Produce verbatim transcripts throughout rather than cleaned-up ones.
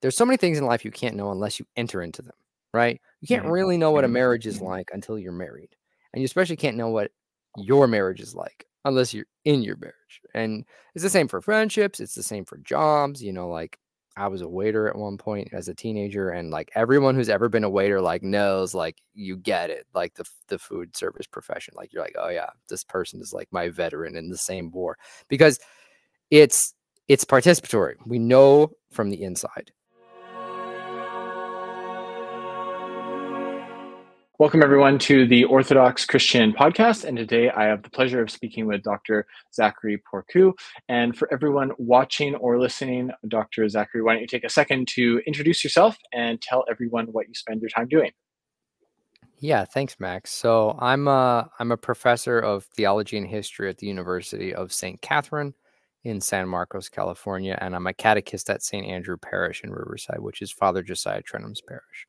there's so many things in life you can't know unless you enter into them, right? You can't Mhm. really know what a Mhm. marriage is like until you're married. And you especially can't know what your marriage is like unless you're in your marriage. And it's the same for friendships. It's the same for jobs. You know, like I was a waiter at one point as a teenager, and like everyone who's ever been a waiter like knows, like you get it, like the the food service profession. Like you're like, oh yeah, this person is like my veteran in the same war, because it's it's participatory. We know from the inside. Welcome, everyone, to the Orthodox Christian Podcast. And today I have the pleasure of speaking with Doctor Zachary Porcu. And for everyone watching or listening, Doctor Zachary, why don't you take a second to introduce yourself and tell everyone what you spend your time doing? Yeah, thanks, Max. So I'm a, I'm a professor of theology and history at the University of Saint Catherine in San Marcos, California. And I'm a catechist at Saint Andrew Parish in Riverside, which is Father Josiah Trenum's parish.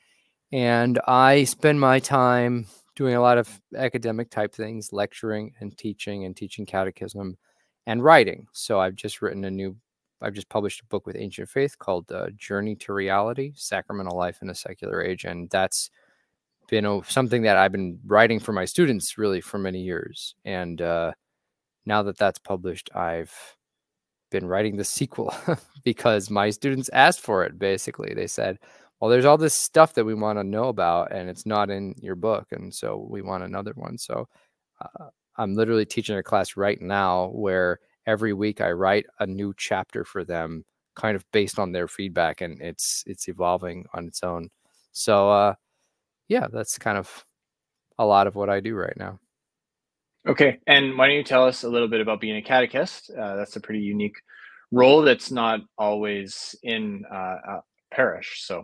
And I spend my time doing a lot of academic type things, lecturing and teaching and teaching catechism and writing. So I've just written a new, I've just published a book with Ancient Faith called uh, Journey to Reality, Sacramental Life in a Secular Age. And that's been a, something that I've been writing for my students really for many years. And uh, now that that's published, I've been writing the sequel because my students asked for it. Basically, they said, well, there's all this stuff that we want to know about and it's not in your book, and so we want another one. So uh, I'm literally teaching a class right now where every week I write a new chapter for them, kind of based on their feedback, and it's it's evolving on its own. So uh yeah, that's kind of a lot of what I do right now. Okay, and why don't you tell us a little bit about being a catechist? Uh, that's a pretty unique role that's not always in uh, a parish. So,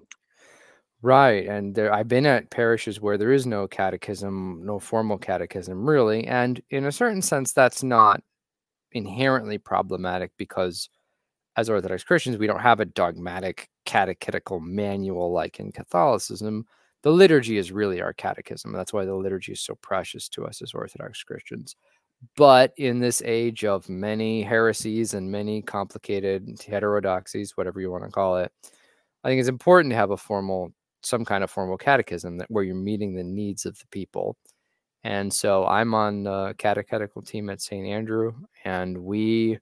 Right. And there, I've been at parishes where there is no catechism, no formal catechism, really. And in a certain sense, that's not inherently problematic because as Orthodox Christians, we don't have a dogmatic catechetical manual like in Catholicism. The liturgy is really our catechism. That's why the liturgy is so precious to us as Orthodox Christians. But in this age of many heresies and many complicated heterodoxies, whatever you want to call it, I think it's important to have a formal, some kind of formal catechism that where you're meeting the needs of the people. And so I'm on the catechetical team at Saint Andrew, and we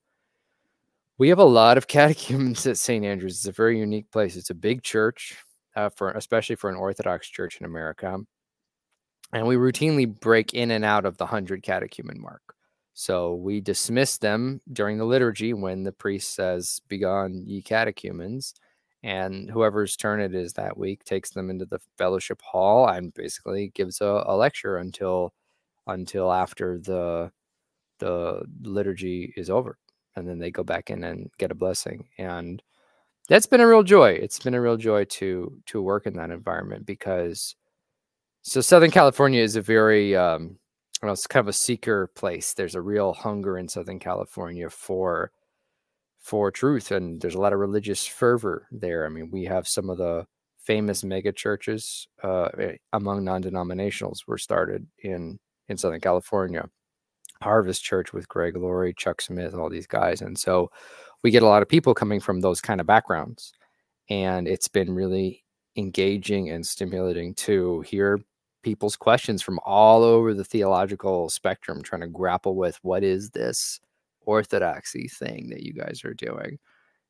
we have a lot of catechumens at Saint Andrews. It's a very unique place. It's a big church, uh, for especially for an Orthodox church in America. And we routinely break in and out of the one hundred catechumen mark. So we dismiss them during the liturgy when the priest says, "Begone, ye catechumens." And whoever's turn it is that week takes them into the fellowship hall and basically gives a, a lecture until until after the the liturgy is over. And then they go back in and get a blessing. And that's been a real joy. It's been a real joy to to work in that environment because so Southern California is a very, um, I don't know, it's kind of a seeker place. There's a real hunger in Southern California for for truth, and there's a lot of religious fervor there. I mean, we have some of the famous mega churches uh, among non-denominationals were started in in Southern California. Harvest Church with Greg Laurie, Chuck Smith, all these guys, and so we get a lot of people coming from those kind of backgrounds, and it's been really engaging and stimulating to hear people's questions from all over the theological spectrum, trying to grapple with what is this orthodoxy thing that you guys are doing.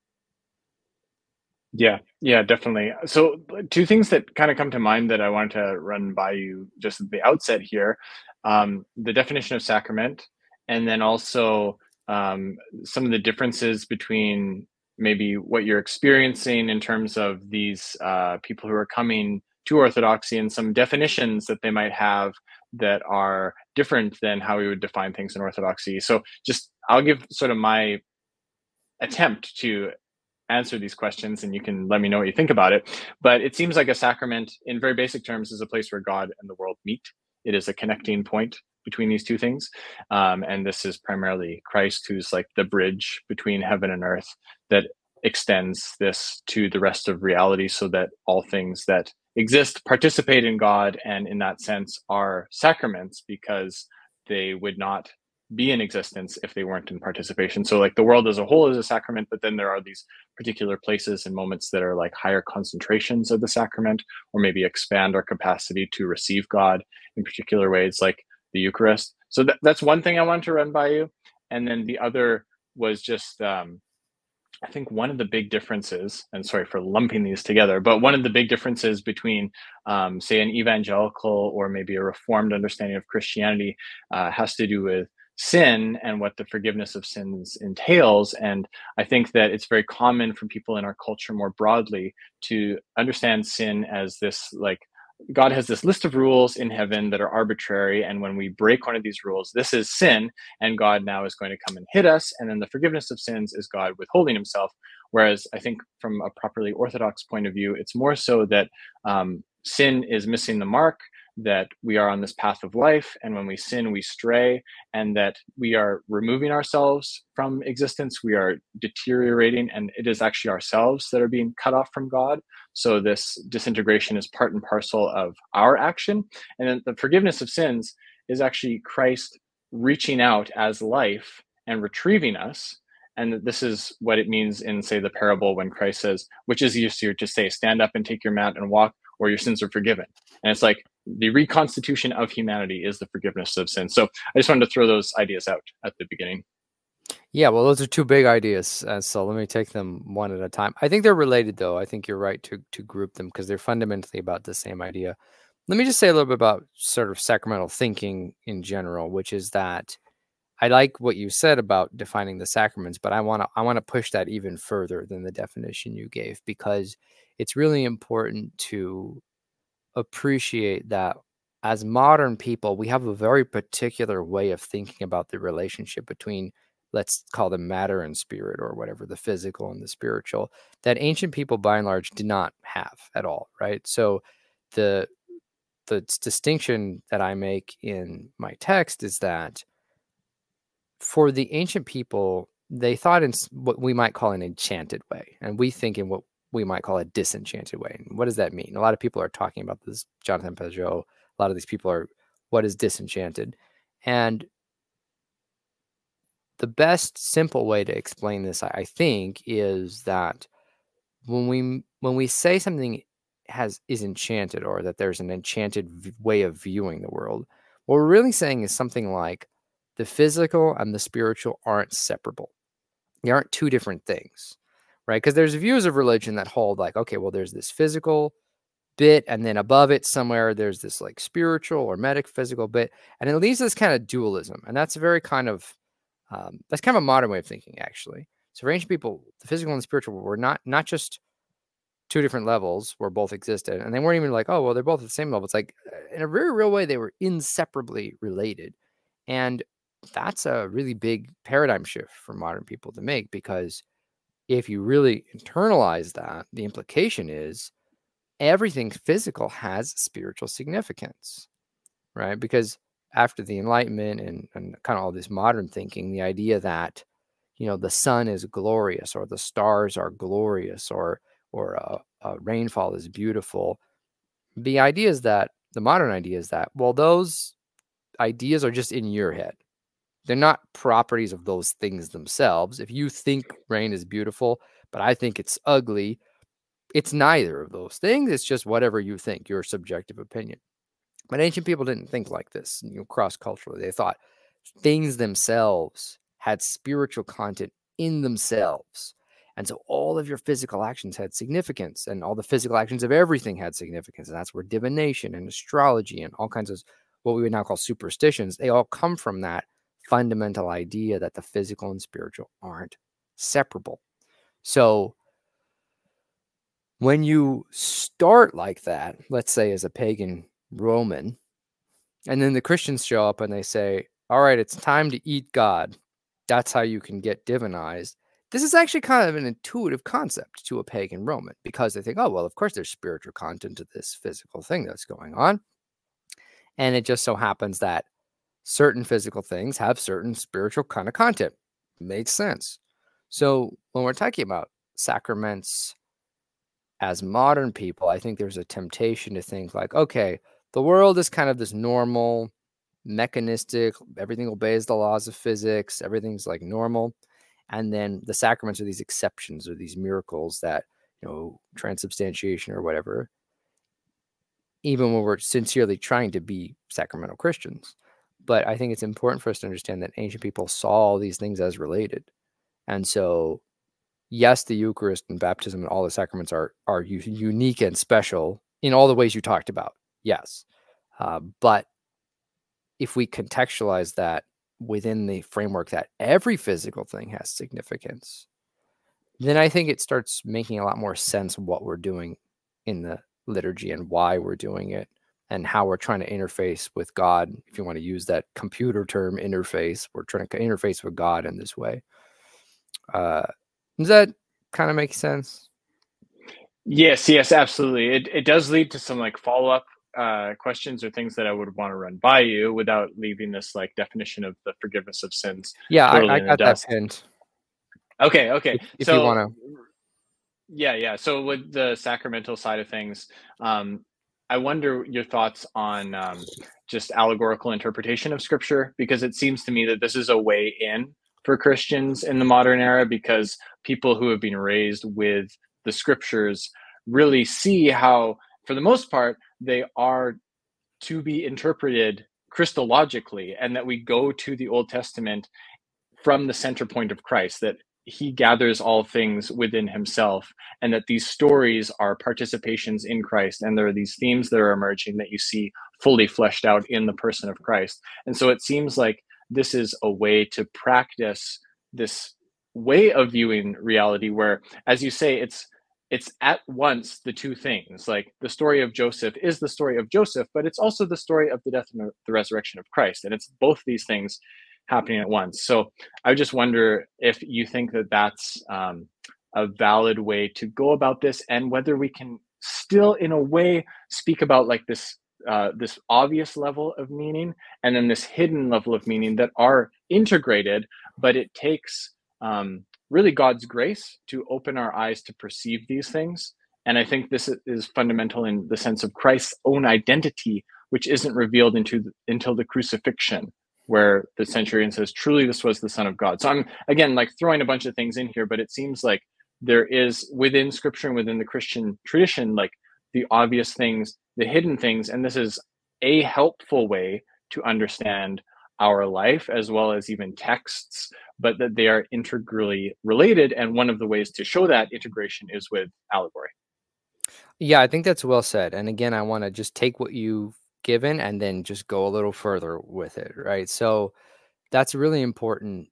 yeah, yeah, definitely. So, two things that kind of come to mind that I wanted to run by you just at the outset here, um, the definition of sacrament, and then also um, some of the differences between maybe what you're experiencing in terms of these uh, people who are coming to Orthodoxy and some definitions that they might have that are different than how we would define things in Orthodoxy. So, just I'll give sort of my attempt to answer these questions and you can let me know what you think about it. But it seems like a sacrament, in very basic terms, is a place where God and the world meet. It is a connecting point between these two things. Um, and this is primarily Christ, who's like the bridge between heaven and earth that extends this to the rest of reality so that all things that exist participate in God and in that sense are sacraments because they would not be in existence if they weren't in participation. So like the world as a whole is a sacrament, but then there are these particular places and moments that are like higher concentrations of the sacrament, or maybe expand our capacity to receive God in particular ways, like the Eucharist. So that, that's one thing I wanted to run by you. And then the other was just, um, I think one of the big differences, and sorry for lumping these together, but one of the big differences between, um, say, an evangelical or maybe a reformed understanding of Christianity uh, has to do with sin and what the forgiveness of sins entails. And I think that it's very common for people in our culture more broadly to understand sin as this, like, God has this list of rules in heaven that are arbitrary. And when we break one of these rules, this is sin. And God now is going to come and hit us. And then the forgiveness of sins is God withholding himself. Whereas I think from a properly Orthodox point of view, it's more so that um, sin is missing the mark, that we are on this path of life. And when we sin, we stray, and that we are removing ourselves from existence. We are deteriorating, and it is actually ourselves that are being cut off from God. So this disintegration is part and parcel of our action. And then the forgiveness of sins is actually Christ reaching out as life and retrieving us. And this is what it means in, say, the parable when Christ says, which is easier to say, stand up and take your mat and walk, or your sins are forgiven. And it's like the reconstitution of humanity is the forgiveness of sins. So I just wanted to throw those ideas out at the beginning. Yeah, well, those are two big ideas. Uh, so let me take them one at a time. I think they're related, though. I think you're right to to group them because they're fundamentally about the same idea. Let me just say a little bit about sort of sacramental thinking in general, which is that I like what you said about defining the sacraments, but I want to I want to push that even further than the definition you gave, because it's really important to appreciate that as modern people, we have a very particular way of thinking about the relationship between, let's call them matter and spirit, or whatever, the physical and the spiritual, that ancient people by and large did not have at all, right? So the the distinction that I make in my text is that for the ancient people, they thought in what we might call an enchanted way, and we think in what we might call a disenchanted way. And what does that mean? A lot of people are talking about this. Jonathan Pageau, a lot of these people are, what is disenchanted? And the best simple way to explain this, I think, is that when we when we say something has is enchanted, or that there's an enchanted v- way of viewing the world, what we're really saying is something like the physical and the spiritual aren't separable. They aren't two different things, right? Because there's views of religion that hold like, okay, well, there's this physical bit, and then above it somewhere there's this like spiritual or metaphysical bit, and it leaves this kind of dualism, and that's a very kind of um, that's kind of a modern way of thinking, actually. So for ancient people, the physical and the spiritual were not not just two different levels where both existed, and they weren't even like, oh, well, they're both at the same level. It's like, in a very real way, they were inseparably related. And that's a really big paradigm shift for modern people to make, because if you really internalize that, the implication is everything physical has spiritual significance, right? Because after the Enlightenment and, and kind of all this modern thinking, the idea that, you know, the sun is glorious, or the stars are glorious, or or a, a rainfall is beautiful. The idea is that the modern idea is that, well, those ideas are just in your head. They're not properties of those things themselves. If you think rain is beautiful, but I think it's ugly, it's neither of those things. It's just whatever you think, your subjective opinion. But ancient people didn't think like this, you know, cross-culturally. They thought things themselves had spiritual content in themselves. And so all of your physical actions had significance, and all the physical actions of everything had significance. And that's where divination and astrology and all kinds of what we would now call superstitions, they all come from that fundamental idea that the physical and spiritual aren't separable. So when you start like that, let's say as a pagan Roman, and then the Christians show up and they say, all right, it's time to eat God. That's how you can get divinized. This is actually kind of an intuitive concept to a pagan Roman, because they think, oh, well, of course there's spiritual content to this physical thing that's going on. And it just so happens that certain physical things have certain spiritual kind of content. Makes sense. So when we're talking about sacraments as modern people, I think there's a temptation to think like, okay, the world is kind of this normal mechanistic, everything obeys the laws of physics, everything's like normal. And then the sacraments are these exceptions or these miracles that, you know, transubstantiation or whatever, even when we're sincerely trying to be sacramental Christians. But I think it's important for us to understand that ancient people saw all these things as related. And so, yes, the Eucharist and baptism and all the sacraments are are unique and special in all the ways you talked about. Yes. Uh, but if we contextualize that within the framework that every physical thing has significance, then I think it starts making a lot more sense what we're doing in the liturgy and why we're doing it and how we're trying to interface with God. If you want to use that computer term, interface, we're trying to interface with God in this way. Uh, does that kind of make sense? Yes, yes, absolutely. It it does lead to some like follow-up uh, questions or things that I would want to run by you without leaving this like definition of the forgiveness of sins Yeah, totally I, I in the got that dust. pinned. Okay, okay. If, if you So want to. yeah, yeah. So with the sacramental side of things, um, I wonder your thoughts on um, just allegorical interpretation of scripture, because it seems to me that this is a way in for Christians in the modern era, because people who have been raised with the scriptures really see how, for the most part, they are to be interpreted Christologically, and that we go to the Old Testament from the center point of Christ, that he gathers all things within himself, and that these stories are participations in Christ, and there are these themes that are emerging that you see fully fleshed out in the person of Christ. And so it seems like this is a way to practice this way of viewing reality where, as you say, it's it's at once the two things. Like the story of Joseph is the story of Joseph, but it's also the story of the death and the resurrection of Christ, and it's both these things happening at once. So I just wonder if you think that that's um, a valid way to go about this, and whether we can still, in a way, speak about like this uh, this obvious level of meaning and then this hidden level of meaning that are integrated, but it takes um, really God's grace to open our eyes to perceive these things. And I think this is fundamental in the sense of Christ's own identity, which isn't revealed into the, until the crucifixion, where the centurion says, truly, this was the Son of God. So I'm, again, like throwing a bunch of things in here, but it seems like there is within scripture and within the Christian tradition, like the obvious things, the hidden things, and this is a helpful way to understand our life as well as even texts, but that they are integrally related. And one of the ways to show that integration is with allegory. Yeah, I think that's well said. And again, I want to just take what you've given and then just go a little further with it, right? So that's a really important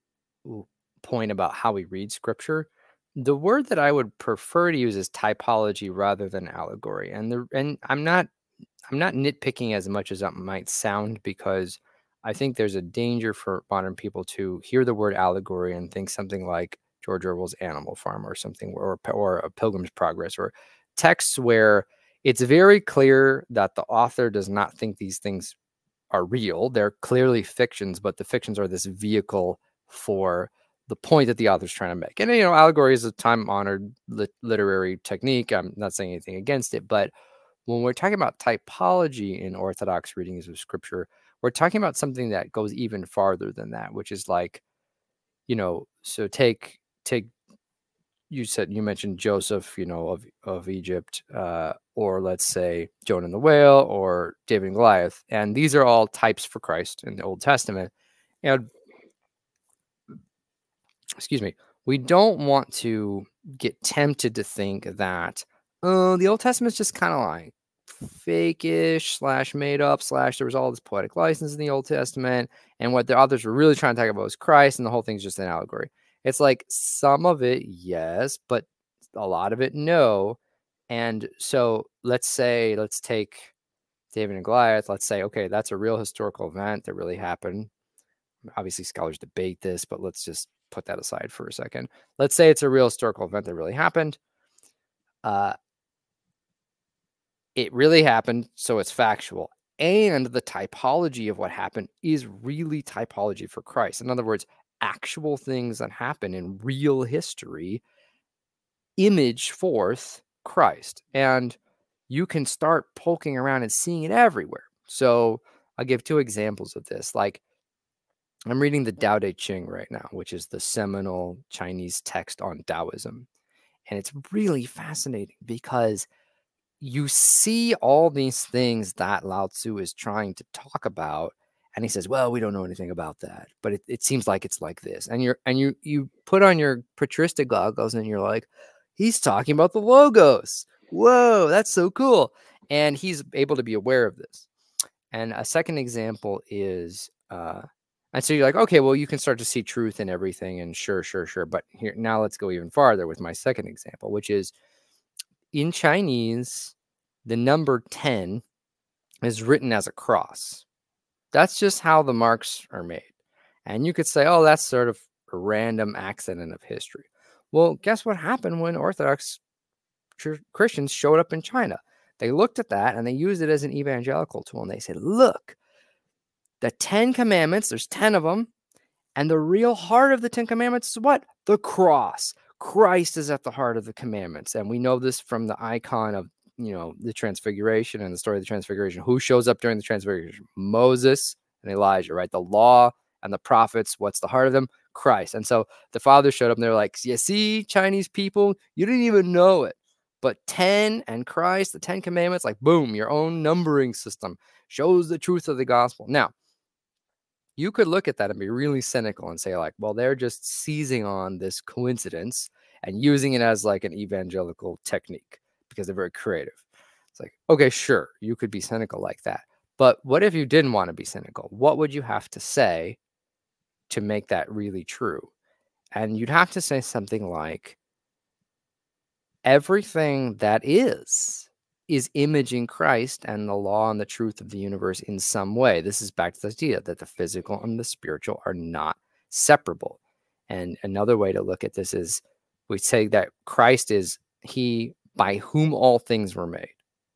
point about how we read scripture. The word that I would prefer to use is typology rather than allegory. And the and I'm not I'm not nitpicking as much as that might sound, because I think there's a danger for modern people to hear the word allegory and think something like George Orwell's Animal Farm or something, or or a Pilgrim's Progress, or texts where it's very clear that the author does not think these things are real. They're clearly fictions, but the fictions are this vehicle for the point that the author's trying to make. And, you know, allegory is a time-honored lit- literary technique. I'm not saying anything against it, but when we're talking about typology in Orthodox readings of scripture, we're talking about something that goes even farther than that, which is like, you know, so take, take, you said, you mentioned Joseph, you know, of, of Egypt, uh, or let's say Jonah and the whale, or David and Goliath. And these are all types for Christ in the Old Testament. And excuse me, we don't want to get tempted to think that, oh, the Old Testament is just kind of like fake-ish slash made up slash there was all this poetic license in the Old Testament, and what the authors were really trying to talk about was Christ, and the whole thing's just an allegory. It's like some of it, yes, but a lot of it, no. And so let's say, let's take David and Goliath. Let's say, okay, that's a real historical event that really happened. Obviously, scholars debate this, but let's just put that aside for a second. Let's say it's a real historical event that really happened. Uh, it really happened, so it's factual. And the typology of what happened is really typology for Christ. In other words, actual things that happen in real history image forth Christ. And you can start poking around and seeing it everywhere. So I'll give two examples of this. Like, I'm reading the Tao Te Ching right now, which is the seminal Chinese text on Taoism. And it's really fascinating because you see all these things that Lao Tzu is trying to talk about. And he says, well, we don't know anything about that, but it, it seems like it's like this. And you're and you you put on your patristic goggles and you're like, he's talking about the logos. Whoa, that's so cool. And he's able to be aware of this. And a second example is, uh, and so you're like, okay, well, you can start to see truth in everything, and sure, sure, sure. But here, now let's go even farther with my second example, which is in Chinese, the number ten is written as a cross. That's just how the marks are made. And you could say, oh, that's sort of a random accident of history. Well, guess what happened when Orthodox Christians showed up in China? They looked at that and they used it as an evangelical tool. And they said, look, the Ten Commandments, there's ten of them. And the real heart of the Ten Commandments is what? The cross. Christ is at the heart of the commandments. And we know this from the icon of, you know, the Transfiguration and the story of the Transfiguration. Who shows up during the Transfiguration? Moses and Elijah, right? The law and the prophets. What's the heart of them? Christ. And so the Father showed up and they're like, you see, Chinese people, you didn't even know it. But ten and Christ, the Ten Commandments, like boom, your own numbering system shows the truth of the gospel. Now, you could look at that and be really cynical and say like, well, they're just seizing on this coincidence and using it as like an evangelical technique because they're very creative. It's like, okay, sure, you could be cynical like that. But what if you didn't want to be cynical? What would you have to say to make that really true? And you'd have to say something like, everything that is, is imaging Christ and the law and the truth of the universe in some way. This is back to the idea that the physical and the spiritual are not separable. And another way to look at this is we say that Christ is he by whom all things were made.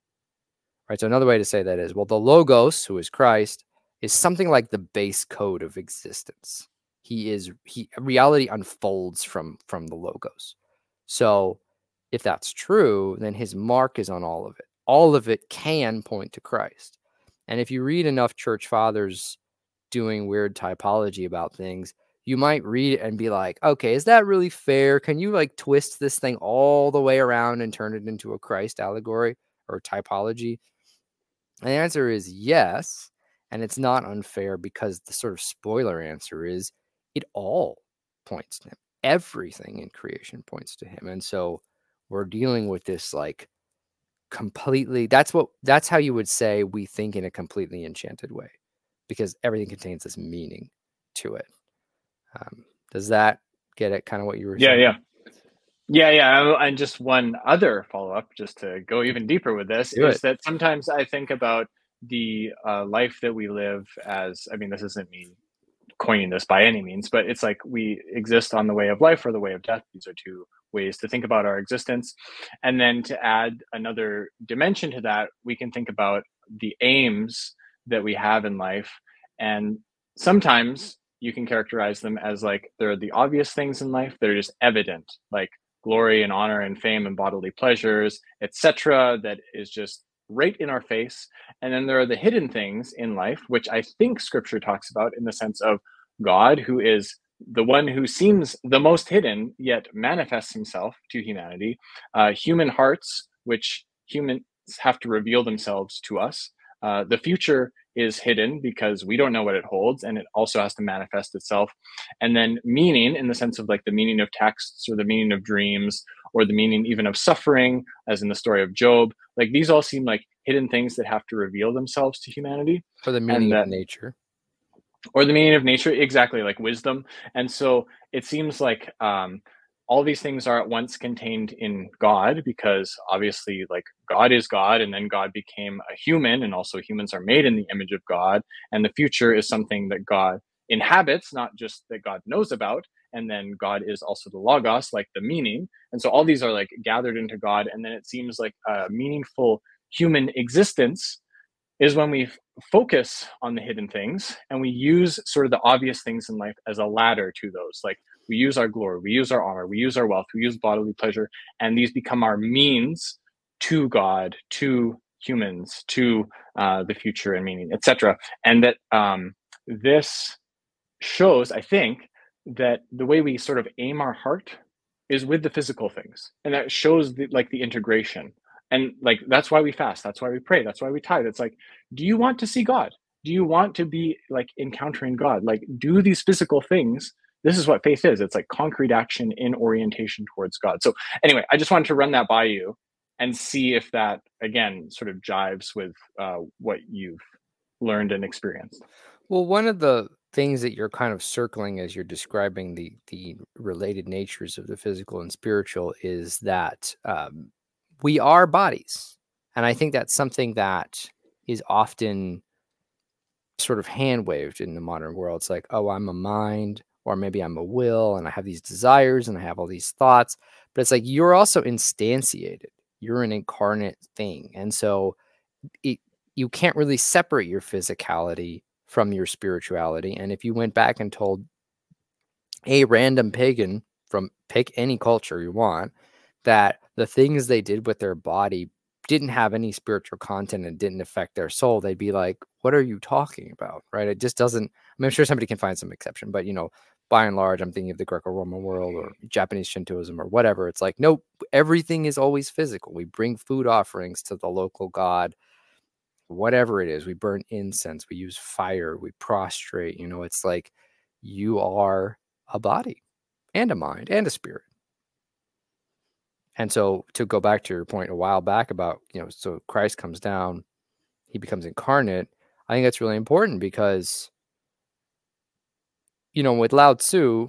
Right? So another way to say that is, well, the Logos, who is Christ, is something like the base code of existence. He is, he reality unfolds from, from the Logos. So if that's true, then his mark is on all of it. All of it can point to Christ. And if you read enough church fathers doing weird typology about things, you might read it and be like, okay, is that really fair? Can you like twist this thing all the way around and turn it into a Christ allegory or typology? And the answer is yes. And it's not unfair because the sort of spoiler answer is it all points to him. Everything in creation points to him. And so we're dealing with this like completely, that's what, that's how you would say we think in a completely enchanted way, because everything contains this meaning to it. Um, does that get at kind of what you were yeah, saying? Yeah, yeah. Yeah, And just one other follow-up, just to go even deeper with this, Do is it. that sometimes I think about the uh, life that we live as, I mean, this isn't me coining this by any means, but it's like we exist on the way of life or the way of death. These are two ways to think about our existence. And then to add another dimension to that, we can think about the aims that we have in life. And sometimes you can characterize them as like they're the obvious things in life that are just evident, like glory and honor and fame and bodily pleasures, et cetera, that is just right in our face. And then there are the hidden things in life, which I think scripture talks about in the sense of God, who is the one who seems the most hidden, yet manifests himself to humanity, uh, human hearts, which humans have to reveal themselves to us. Uh, the future is hidden because we don't know what it holds, and it also has to manifest itself. And then meaning, in the sense of like the meaning of texts or the meaning of dreams or the meaning even of suffering, as in the story of Job, like these all seem like hidden things that have to reveal themselves to humanity. For the meaning and of that, nature. Or the meaning of nature, exactly, like wisdom. And so it seems like um, all these things are at once contained in God, because obviously like God is God, and then God became a human, and also humans are made in the image of God. And the future is something that God inhabits, not just that God knows about. And then God is also the Logos, like the meaning. And so all these are like gathered into God. And then it seems like a meaningful human existence is when we focus on the hidden things and we use sort of the obvious things in life as a ladder to those. Like we use our glory, we use our honor, we use our wealth, we use bodily pleasure, and these become our means to God, to humans to uh, the future and meaning, et cetera. And that um, this shows, I think, that the way we sort of aim our heart is with the physical things, and that shows the, like the integration. And like that's why we fast. That's why we pray. That's why we tithe. It's like, do you want to see God? Do you want to be like encountering God? Like, do these physical things. This is what faith is. It's like concrete action in orientation towards God. So anyway, I just wanted to run that by you and see if that again sort of jives with uh, what you've learned and experienced. Well, one of the things that you're kind of circling as you're describing the the related natures of the physical and spiritual is that um, we are bodies, and I think that's something that is often sort of hand waved in the modern world. It's like, oh, I'm a mind, or maybe I'm a will, and I have these desires, and I have all these thoughts. But it's like you're also instantiated. You're an incarnate thing, and so it, you can't really separate your physicality from your spirituality. And if you went back and told a random pagan from pick any culture you want that the things they did with their body didn't have any spiritual content and didn't affect their soul, they'd be like, what are you talking about? Right? It just doesn't. I mean, I'm sure somebody can find some exception, but you know, by and large, I'm thinking of the Greco-Roman world or Japanese Shintoism or whatever. It's like, nope, everything is always physical. We bring food offerings to the local god, whatever it is. We burn incense, we use fire, we prostrate. You know, it's like you are a body and a mind and a spirit. And so to go back to your point a while back about, you know, so Christ comes down, he becomes incarnate. I think that's really important because, you know, with Lao Tzu,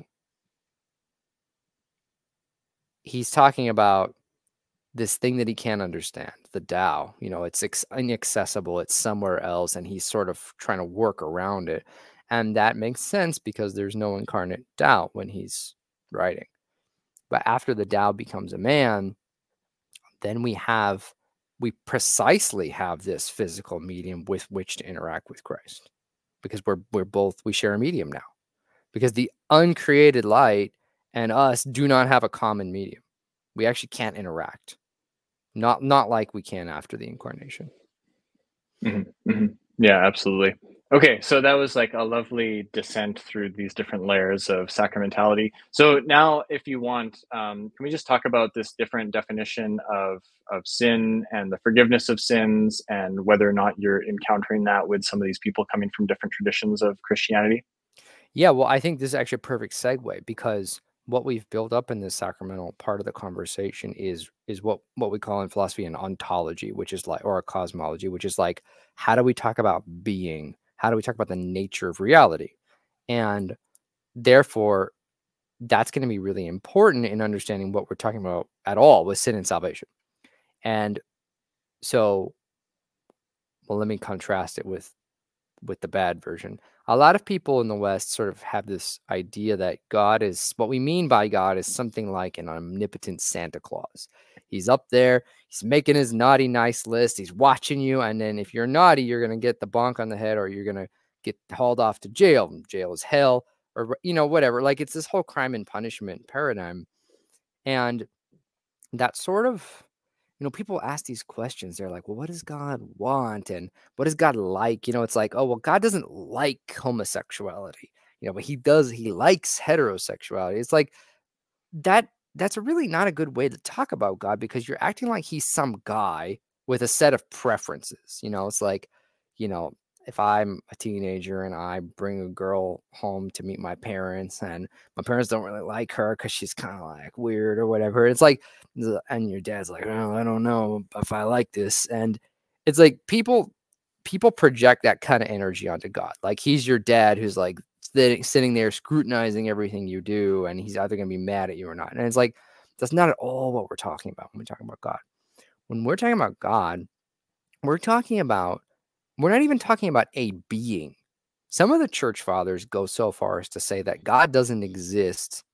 he's talking about this thing that he can't understand, the Tao. You know, it's inaccessible, it's somewhere else, and he's sort of trying to work around it. And that makes sense because there's no incarnate Tao when he's writing. But after the Tao becomes a man, then we have, we precisely have this physical medium with which to interact with Christ, because we're we're both, we share a medium now, because the uncreated light and us do not have a common medium. We actually can't interact. Not not like we can after the incarnation. Mm-hmm, mm-hmm. Yeah, absolutely. Okay, so that was like a lovely descent through these different layers of sacramentality. So now, if you want, um, can we just talk about this different definition of of sin and the forgiveness of sins, and whether or not you're encountering that with some of these people coming from different traditions of Christianity? Yeah, well, I think this is actually a perfect segue, because what we've built up in this sacramental part of the conversation is is what what we call in philosophy an ontology, which is like, or a cosmology, which is like, how do we talk about being? How do we talk about the nature of reality? And therefore, that's going to be really important in understanding what we're talking about at all with sin and salvation. And so, well, let me contrast it with with the bad version. A lot of people in the West sort of have this idea that God is, what we mean by God is something like an omnipotent Santa Claus. He's up there, he's making his naughty nice list, he's watching you, and then if you're naughty, you're going to get the bonk on the head, or you're going to get hauled off to jail. Jail is hell, or, you know, whatever. Like, it's this whole crime and punishment paradigm. And that sort of, you know, people ask these questions. They're like, well, what does God want? And what does God like? You know, it's like, oh, well, God doesn't like homosexuality, you know, but he does, he likes heterosexuality. It's like that, that's really not a good way to talk about God, because you're acting like he's some guy with a set of preferences. You know, it's like, you know, if I'm a teenager and I bring a girl home to meet my parents, and my parents don't really like her because she's kind of like weird or whatever, it's like, and your dad's like, oh, I don't know if I like this. And it's like people people project that kind of energy onto God. Like he's your dad who's like sitting, sitting there scrutinizing everything you do, and he's either going to be mad at you or not. And it's like, that's not at all what we're talking about when we're talking about God. When we're talking about God, we're talking about, we're not even talking about a being. Some of the church fathers go so far as to say that God doesn't exist.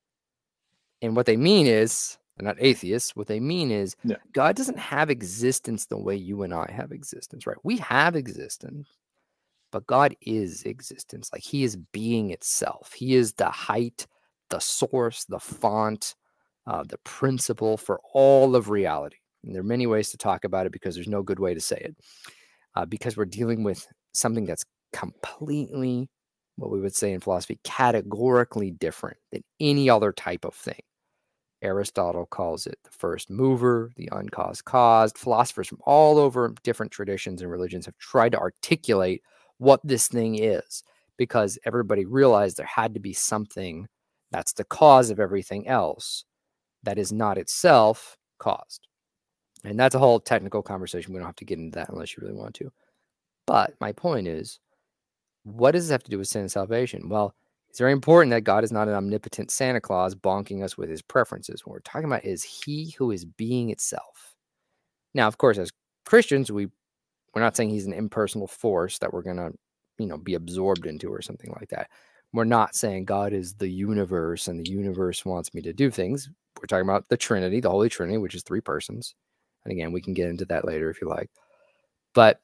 And what they mean is, they're not atheists. What they mean is, Yeah. God doesn't have existence the way you and I have existence, right? We have existence, but God is existence. Like he is being itself. He is the height, the source, the font, uh, the principle for all of reality. And there are many ways to talk about it because there's no good way to say it. Uh, because we're dealing with something that's completely, what we would say in philosophy, categorically different than any other type of thing. Aristotle calls it the first mover, the uncaused caused. Philosophers from all over different traditions and religions have tried to articulate what this thing is, because everybody realized there had to be something that's the cause of everything else that is not itself caused. And that's a whole technical conversation. We don't have to get into that unless you really want to. But my point is, what does this have to do with sin and salvation? Well, it's very important that God is not an omnipotent Santa Claus bonking us with his preferences. What we're talking about is he who is being itself. Now, of course, as Christians, we, we're not saying he's an impersonal force that we're going to, you know, be absorbed into or something like that. We're not saying God is the universe and the universe wants me to do things. We're talking about the Trinity, the Holy Trinity, which is three persons. And again, we can get into that later if you like. But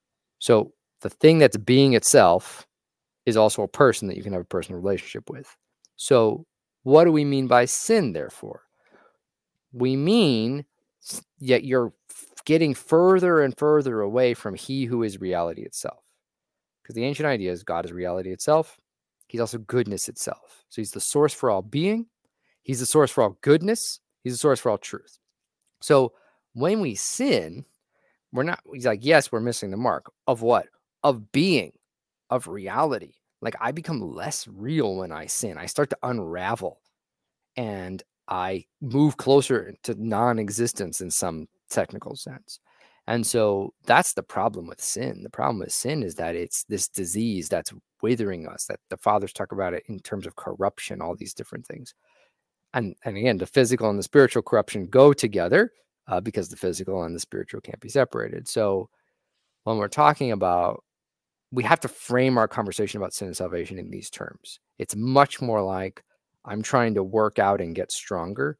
so the thing that's being itself is also a person that you can have a personal relationship with. So what do we mean by sin, therefore? We mean yet you're getting further and further away from he who is reality itself. Because the ancient idea is God is reality itself. He's also goodness itself. So he's the source for all being. He's the source for all goodness. He's the source for all truth. So when we sin, we're not, he's like, yes, we're missing the mark of what? Of being, of reality. Like I become less real when I sin. I start to unravel and I move closer to non-existence in some technical sense. And so that's the problem with sin. The problem with sin is that it's this disease that's withering us, that the fathers talk about it in terms of corruption, all these different things. And, and again, the physical and the spiritual corruption go together uh, because the physical and the spiritual can't be separated. So when we're talking about, we have to frame our conversation about sin and salvation in these terms. It's much more like I'm trying to work out and get stronger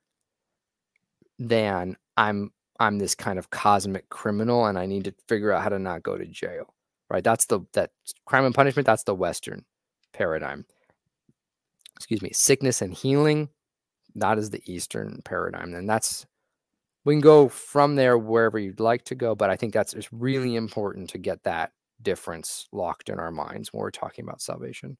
than I'm I'm this kind of cosmic criminal and I need to figure out how to not go to jail, right? That's the, that crime and punishment, that's the Western paradigm. Excuse me, sickness and healing, that is the Eastern paradigm. And that's, we can go from there wherever you'd like to go, but I think that's, it's really important to get that difference locked in our minds when we're talking about salvation.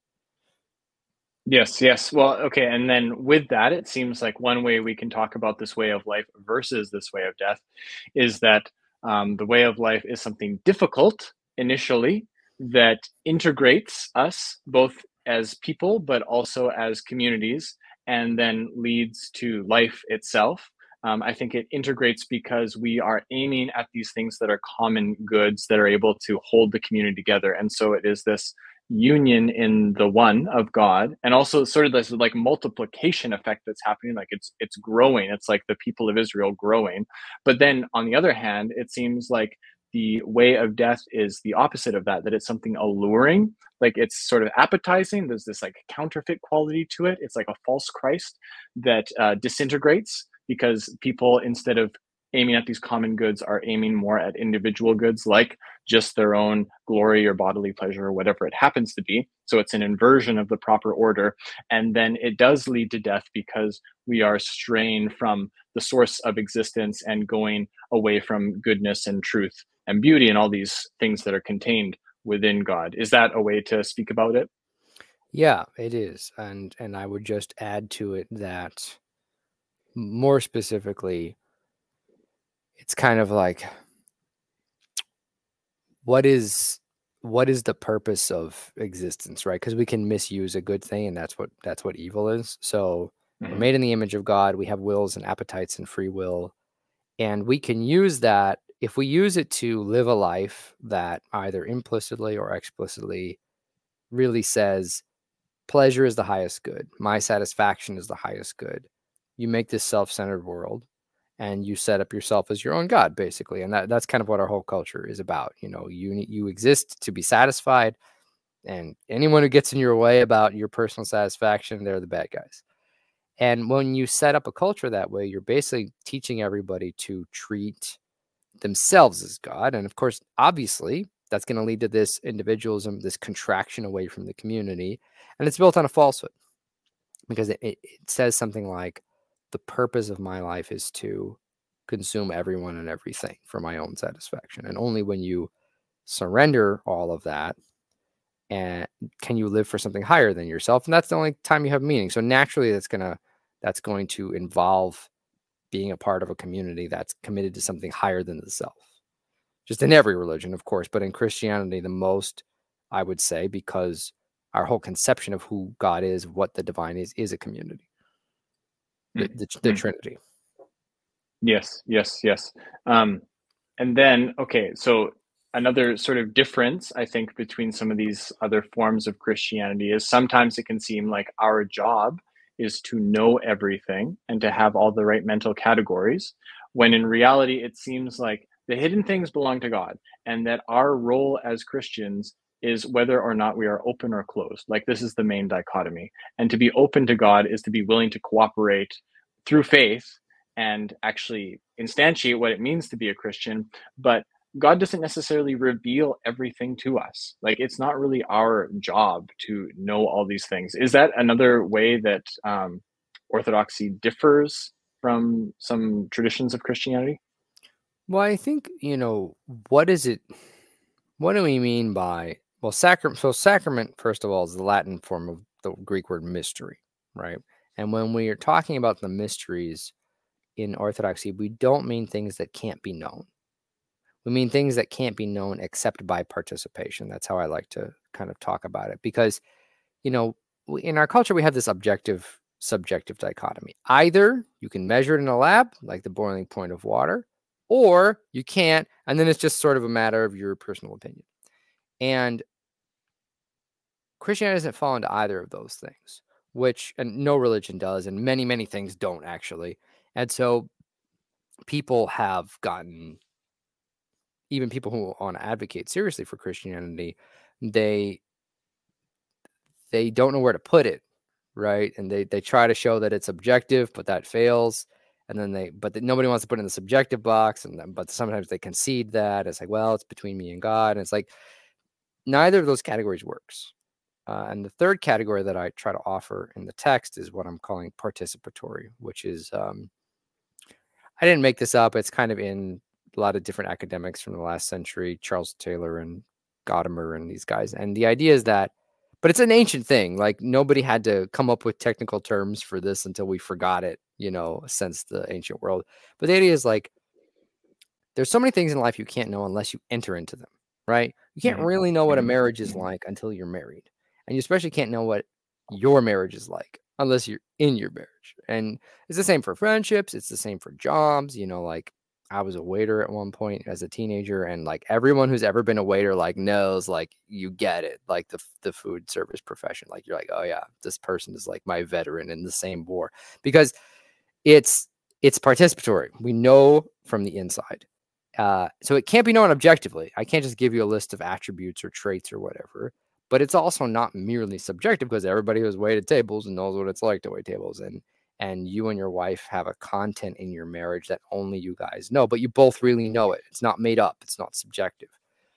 Yes, yes. Well, okay. And then with that, it seems like one way we can talk about this way of life versus this way of death is that um, the way of life is something difficult initially that integrates us both as people, but also as communities, and then leads to life itself. Um, I think it integrates because we are aiming at these things that are common goods that are able to hold the community together. And so it is this union in the one of God, and also sort of this like multiplication effect that's happening. Like it's it's growing. It's like the people of Israel growing. But then on the other hand, it seems like the way of death is the opposite of that, that it's something alluring, like it's sort of appetizing. There's this like counterfeit quality to it. It's like a false Christ that uh, disintegrates because people, instead of aiming at these common goods, are aiming more at individual goods, like just their own glory or bodily pleasure or whatever it happens to be. So it's an inversion of the proper order. And then it does lead to death because we are straying from the source of existence and going away from goodness and truth and beauty and all these things that are contained within God. Is that a way to speak about it? Yeah, it is. And and I would just add to it that more specifically, it's kind of like, what is what is the purpose of existence, right? Because we can misuse a good thing, and that's what that's what evil is. So we're Mm-hmm. made in the image of God. We have wills and appetites and free will, and we can use that if we use it to live a life that either implicitly or explicitly really says pleasure is the highest good. My satisfaction is the highest good. You make this self-centered world and you set up yourself as your own God, basically. And that, that's kind of what our whole culture is about. You know, you, you exist to be satisfied, and anyone who gets in your way about your personal satisfaction, they're the bad guys. And when you set up a culture that way, you're basically teaching everybody to treat themselves as God. And of course, obviously, that's going to lead to this individualism, this contraction away from the community. And it's built on a falsehood, because it, it, it says something like, the purpose of my life is to consume everyone and everything for my own satisfaction. And only when you surrender all of that and can you live for something higher than yourself. And that's the only time you have meaning. So naturally that's gonna that's going to involve being a part of a community that's committed to something higher than the self. Just in every religion, of course, but in Christianity, the most, I would say, because our whole conception of who God is, what the divine is, is a community, the, the, the mm-hmm. Trinity. Yes, yes, yes. Um, and then, okay, so another sort of difference, I think, between some of these other forms of Christianity is sometimes it can seem like our job is to know everything and to have all the right mental categories, when in reality, it seems like the hidden things belong to God, and that our role as Christians is whether or not we are open or closed. Like, this is the main dichotomy. And to be open to God is to be willing to cooperate through faith and actually instantiate what it means to be a Christian. But God doesn't necessarily reveal everything to us. Like, it's not really our job to know all these things. Is that another way that um, Orthodoxy differs from some traditions of Christianity? Well, I think, you know, what is it? What do we mean by, well, sacrament? So sacrament, first of all, is the Latin form of the Greek word mystery, right? And when we are talking about the mysteries in Orthodoxy, we don't mean things that can't be known. We mean things that can't be known except by participation. That's how I like to kind of talk about it. Because, you know, in our culture, we have this objective, subjective dichotomy. Either you can measure it in a lab, like the boiling point of water, or you can't, and then it's just sort of a matter of your personal opinion. And Christianity doesn't fall into either of those things, which, and no religion does, and many, many things don't actually. And so people have gotten, even people who want to advocate seriously for Christianity, they they don't know where to put it, right? And they they try to show that it's objective, but that fails. And then they, but the, nobody wants to put it in the subjective box. And then, but sometimes they concede that it's like, well, it's between me and God. And it's like, neither of those categories works. Uh, and the third category that I try to offer in the text is what I'm calling participatory, which is, um, I didn't make this up. It's kind of in a lot of different academics from the last century, Charles Taylor and Gadamer and these guys. And the idea is that, but it's an ancient thing. Like, nobody had to come up with technical terms for this until we forgot it, you know, since the ancient world. But the idea is like, there's so many things in life you can't know unless you enter into them, right? You can't really know what a marriage is like until you're married. And you especially can't know what your marriage is like unless you're in your marriage. And it's the same for friendships. It's the same for jobs. You know, like, I was a waiter at one point as a teenager, and like everyone who's ever been a waiter like knows, like, you get it, like the the food service profession. Like, you're like, oh yeah, this person is like my veteran in the same war, because it's it's participatory. We know from the inside. Uh, so it can't be known objectively. I can't just give you a list of attributes or traits or whatever. But it's also not merely subjective, because everybody who's waited tables and knows what it's like to wait tables, and and you and your wife have a content in your marriage that only you guys know, but you both really know it. It's not made up. It's not subjective.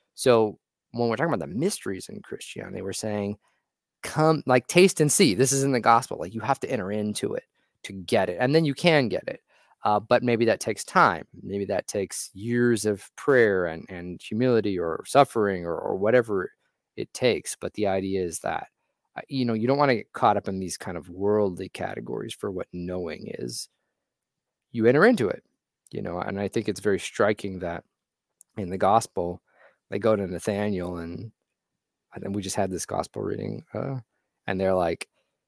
So when we're talking about the mysteries in Christianity, we're saying, come, like, taste and see. This is in the gospel. Like, you have to enter into it to get it, and then you can get it. Uh, but maybe that takes time. Maybe that takes years of prayer and, and humility or suffering or, or whatever it takes. But the idea is that, uh, you know, you don't want to get caught up in these kind of worldly categories for what knowing is. You enter into it, you know, and I think it's very striking that in the gospel, they go to Nathaniel, and I think we just had this gospel reading, uh, and they're like,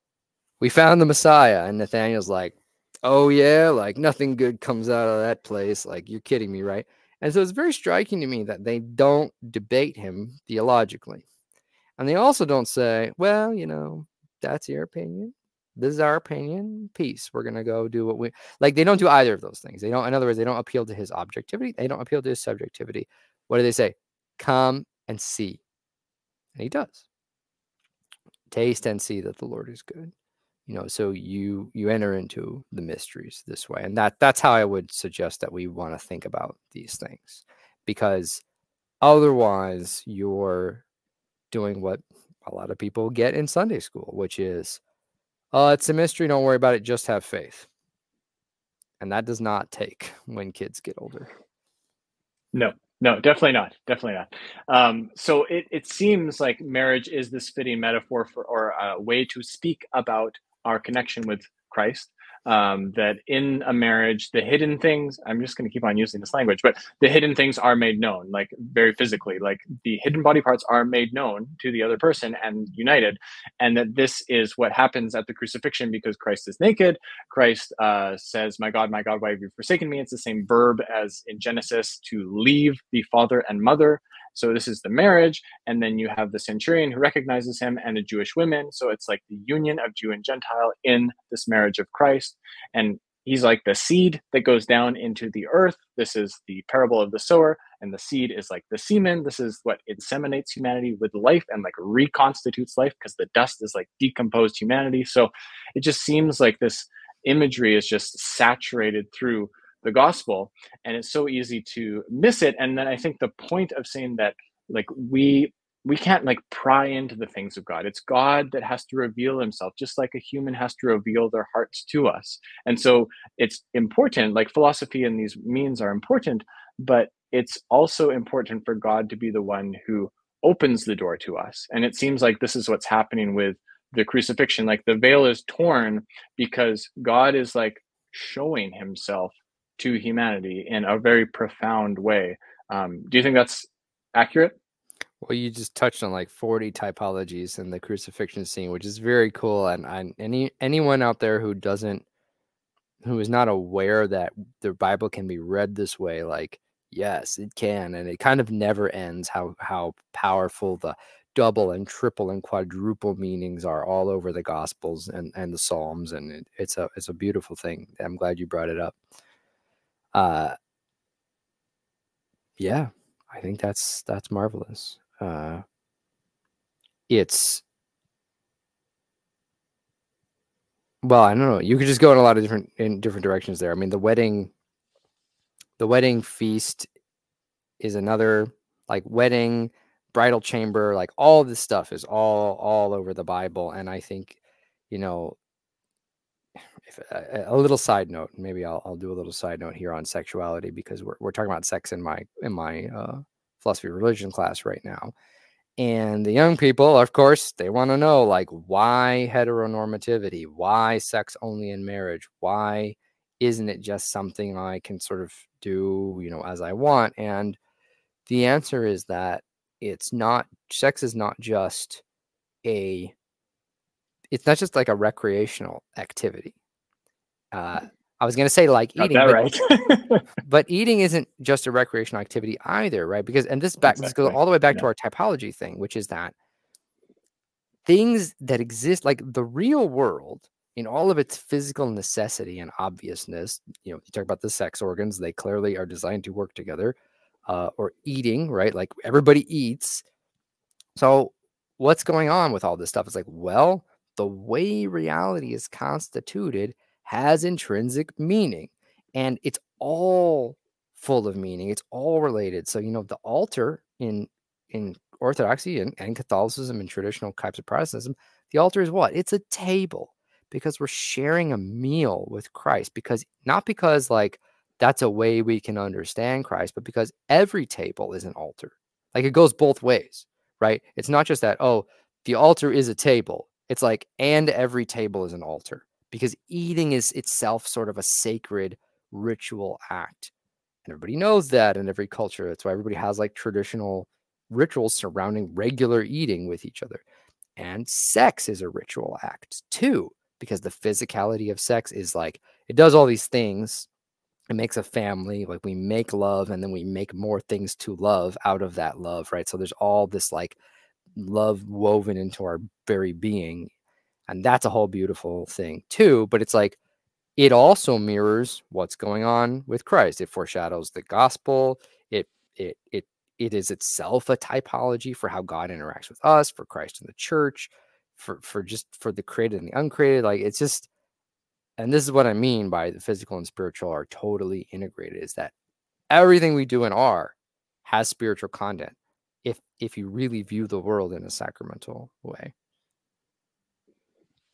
we found the Messiah. And Nathaniel's like, oh yeah, like nothing good comes out of that place. Like, you're kidding me, right? And so it's very striking to me that they don't debate him theologically. And they also don't say, well, you know, that's your opinion. This is our opinion. Peace. We're going to go do what we like. They don't do either of those things. They don't, in other words, they don't appeal to his objectivity. They don't appeal to his subjectivity. What do they say? Come and see. And he does. Taste and see that the Lord is good. You know, so you you enter into the mysteries this way. And that that's how I would suggest that we want to think about these things, because otherwise you're doing what a lot of people get in Sunday school, which is, oh, it's a mystery, don't worry about it, just have faith. And that does not take when kids get older. No, no, definitely not. Definitely not. Um, so it, it seems like marriage is this fitting metaphor for, or a way to speak about our connection with Christ. Um, that in a marriage, the hidden things, I'm just going to keep on using this language, but the hidden things are made known, like very physically, like the hidden body parts are made known to the other person and united. And that this is what happens at the crucifixion because Christ is naked. Christ uh, says, my God, my God, why have you forsaken me? It's the same verb as in Genesis to leave the father and mother. So this is the marriage. And then you have the centurion who recognizes him and the Jewish women. So it's like the union of Jew and Gentile in this marriage of Christ. And he's like the seed that goes down into the earth. This is the parable of the sower. And the seed is like the semen. This is what inseminates humanity with life and like reconstitutes life because the dust is like decomposed humanity. So it just seems like this imagery is just saturated through the gospel, and it's so easy to miss it. And then I think the point of saying that like we we can't like pry into the things of God. It's God that has to reveal himself, just like a human has to reveal their hearts to us. And so it's important, like philosophy and these means are important, but it's also important for God to be the one who opens the door to us. And it seems like this is what's happening with the crucifixion. Like the veil is torn because God is like showing himself to humanity in a very profound way. Um, do you think that's accurate? Well, you just touched on like forty typologies in the crucifixion scene, which is very cool. And I, any anyone out there who doesn't, who is not aware that the Bible can be read this way, like, yes, it can, and it kind of never ends. How how powerful the double and triple and quadruple meanings are all over the Gospels and and the Psalms, and it, it's a it's a beautiful thing. I'm glad you brought it up. Uh, yeah, I think that's that's marvelous. Uh, it's well, I don't know. You could just go in a lot of different in different directions there. I mean, the wedding, the wedding feast is another, like wedding, bridal chamber, like all this stuff is all all over the Bible. And I think, you know, if a, a little side note, maybe I'll I'll do a little side note here on sexuality because we're we're talking about sex in my in my uh, philosophy of religion class right now. And the young people, of course, they want to know, like, why heteronormativity? Why sex only in marriage? Why isn't it just something I can sort of do, you know, as I want? And the answer is that it's not, sex is not just a, it's not just like a recreational activity. Uh, I was going to say like Got eating, that but, right. but eating isn't just a recreational activity either, right? Because, and this back, Exactly. this goes all the way back Yeah. to our typology thing, which is that things that exist, like the real world in all of its physical necessity and obviousness, you know, you talk about the sex organs, they clearly are designed to work together, uh, or eating, right? Like everybody eats. So what's going on with all this stuff? It's like, well, the way reality is constituted has intrinsic meaning, and it's all full of meaning. It's all related. So, you know, the altar in in Orthodoxy and, and Catholicism and traditional types of Protestantism, the altar is what? It's a table because we're sharing a meal with Christ. Because not because like that's a way we can understand Christ, but because every table is an altar. Like it goes both ways, right? It's not just that, oh, the altar is a table. It's like, and every table is an altar because eating is itself sort of a sacred ritual act. And everybody knows that in every culture. That's why everybody has like traditional rituals surrounding regular eating with each other. And sex is a ritual act too, because the physicality of sex is like, it does all these things. It makes a family, like we make love and then we make more things to love out of that love, right? So there's all this like love woven into our very being. And that's a whole beautiful thing too. But it's like, it also mirrors what's going on with Christ. It foreshadows the gospel. It it it it is itself a typology for how God interacts with us, for Christ and the church, for for just for the created and the uncreated. Like it's just, and this is what I mean by the physical and spiritual are totally integrated, is that everything we do and are has spiritual content if if you really view the world in a sacramental way.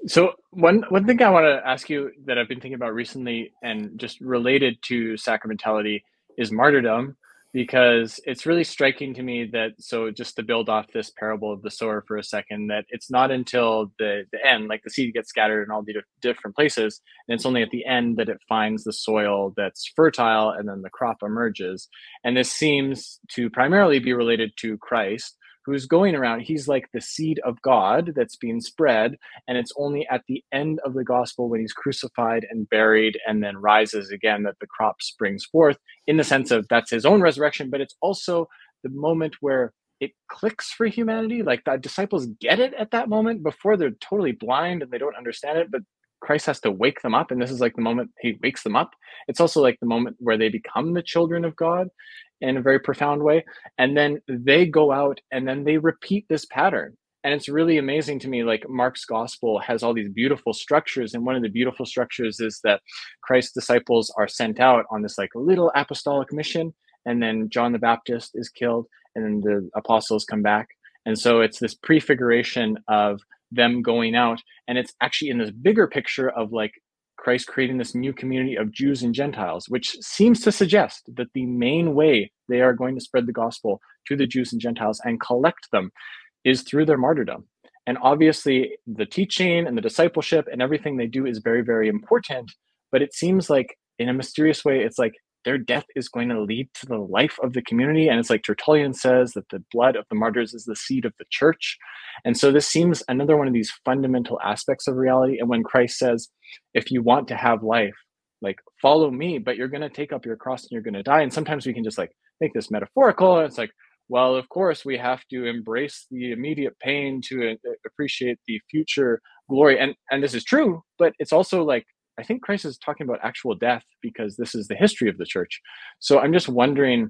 So one one thing I want to ask you that I've been thinking about recently and just related to sacramentality is martyrdom, because it's really striking to me that, so just to build off this parable of the sower for a second, that it's not until the the end, like the seed gets scattered in all the different places, and it's only at the end that it finds the soil that's fertile, and then the crop emerges. And this seems to primarily be related to Christ, who's going around. He's like the seed of God that's being spread, and it's only at the end of the gospel, when he's crucified and buried and then rises again, that the crop springs forth, in the sense of that's his own resurrection, but it's also the moment where it clicks for humanity. Like the disciples get it at that moment. Before, they're totally blind and they don't understand it, but Christ has to wake them up, and this is like the moment he wakes them up. It's also like the moment where they become the children of God in a very profound way. And then they go out and then they repeat this pattern. And it's really amazing to me. Like Mark's gospel has all these beautiful structures, and one of the beautiful structures is that Christ's disciples are sent out on this like little apostolic mission, and then John the Baptist is killed, and then the apostles come back. And so it's this prefiguration of them going out, and it's actually in this bigger picture of like Christ creating this new community of Jews and Gentiles, which seems to suggest that the main way they are going to spread the gospel to the Jews and Gentiles and collect them is through their martyrdom. And obviously the teaching and the discipleship and everything they do is very, very important. But it seems like in a mysterious way, it's like their death is going to lead to the life of the community. And it's like Tertullian says that the blood of the martyrs is the seed of the church. And so this seems another one of these fundamental aspects of reality. And when Christ says, if you want to have life, like follow me, but you're going to take up your cross and you're going to die. And sometimes we can just like make this metaphorical. And it's like, well, of course, we have to embrace the immediate pain to uh, appreciate the future glory. And, and this is true, but it's also like, I think Christ is talking about actual death, because this is the history of the church. So I'm just wondering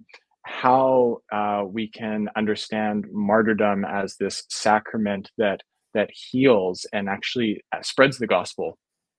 how uh, we can understand martyrdom as this sacrament that that heals and actually spreads the gospel.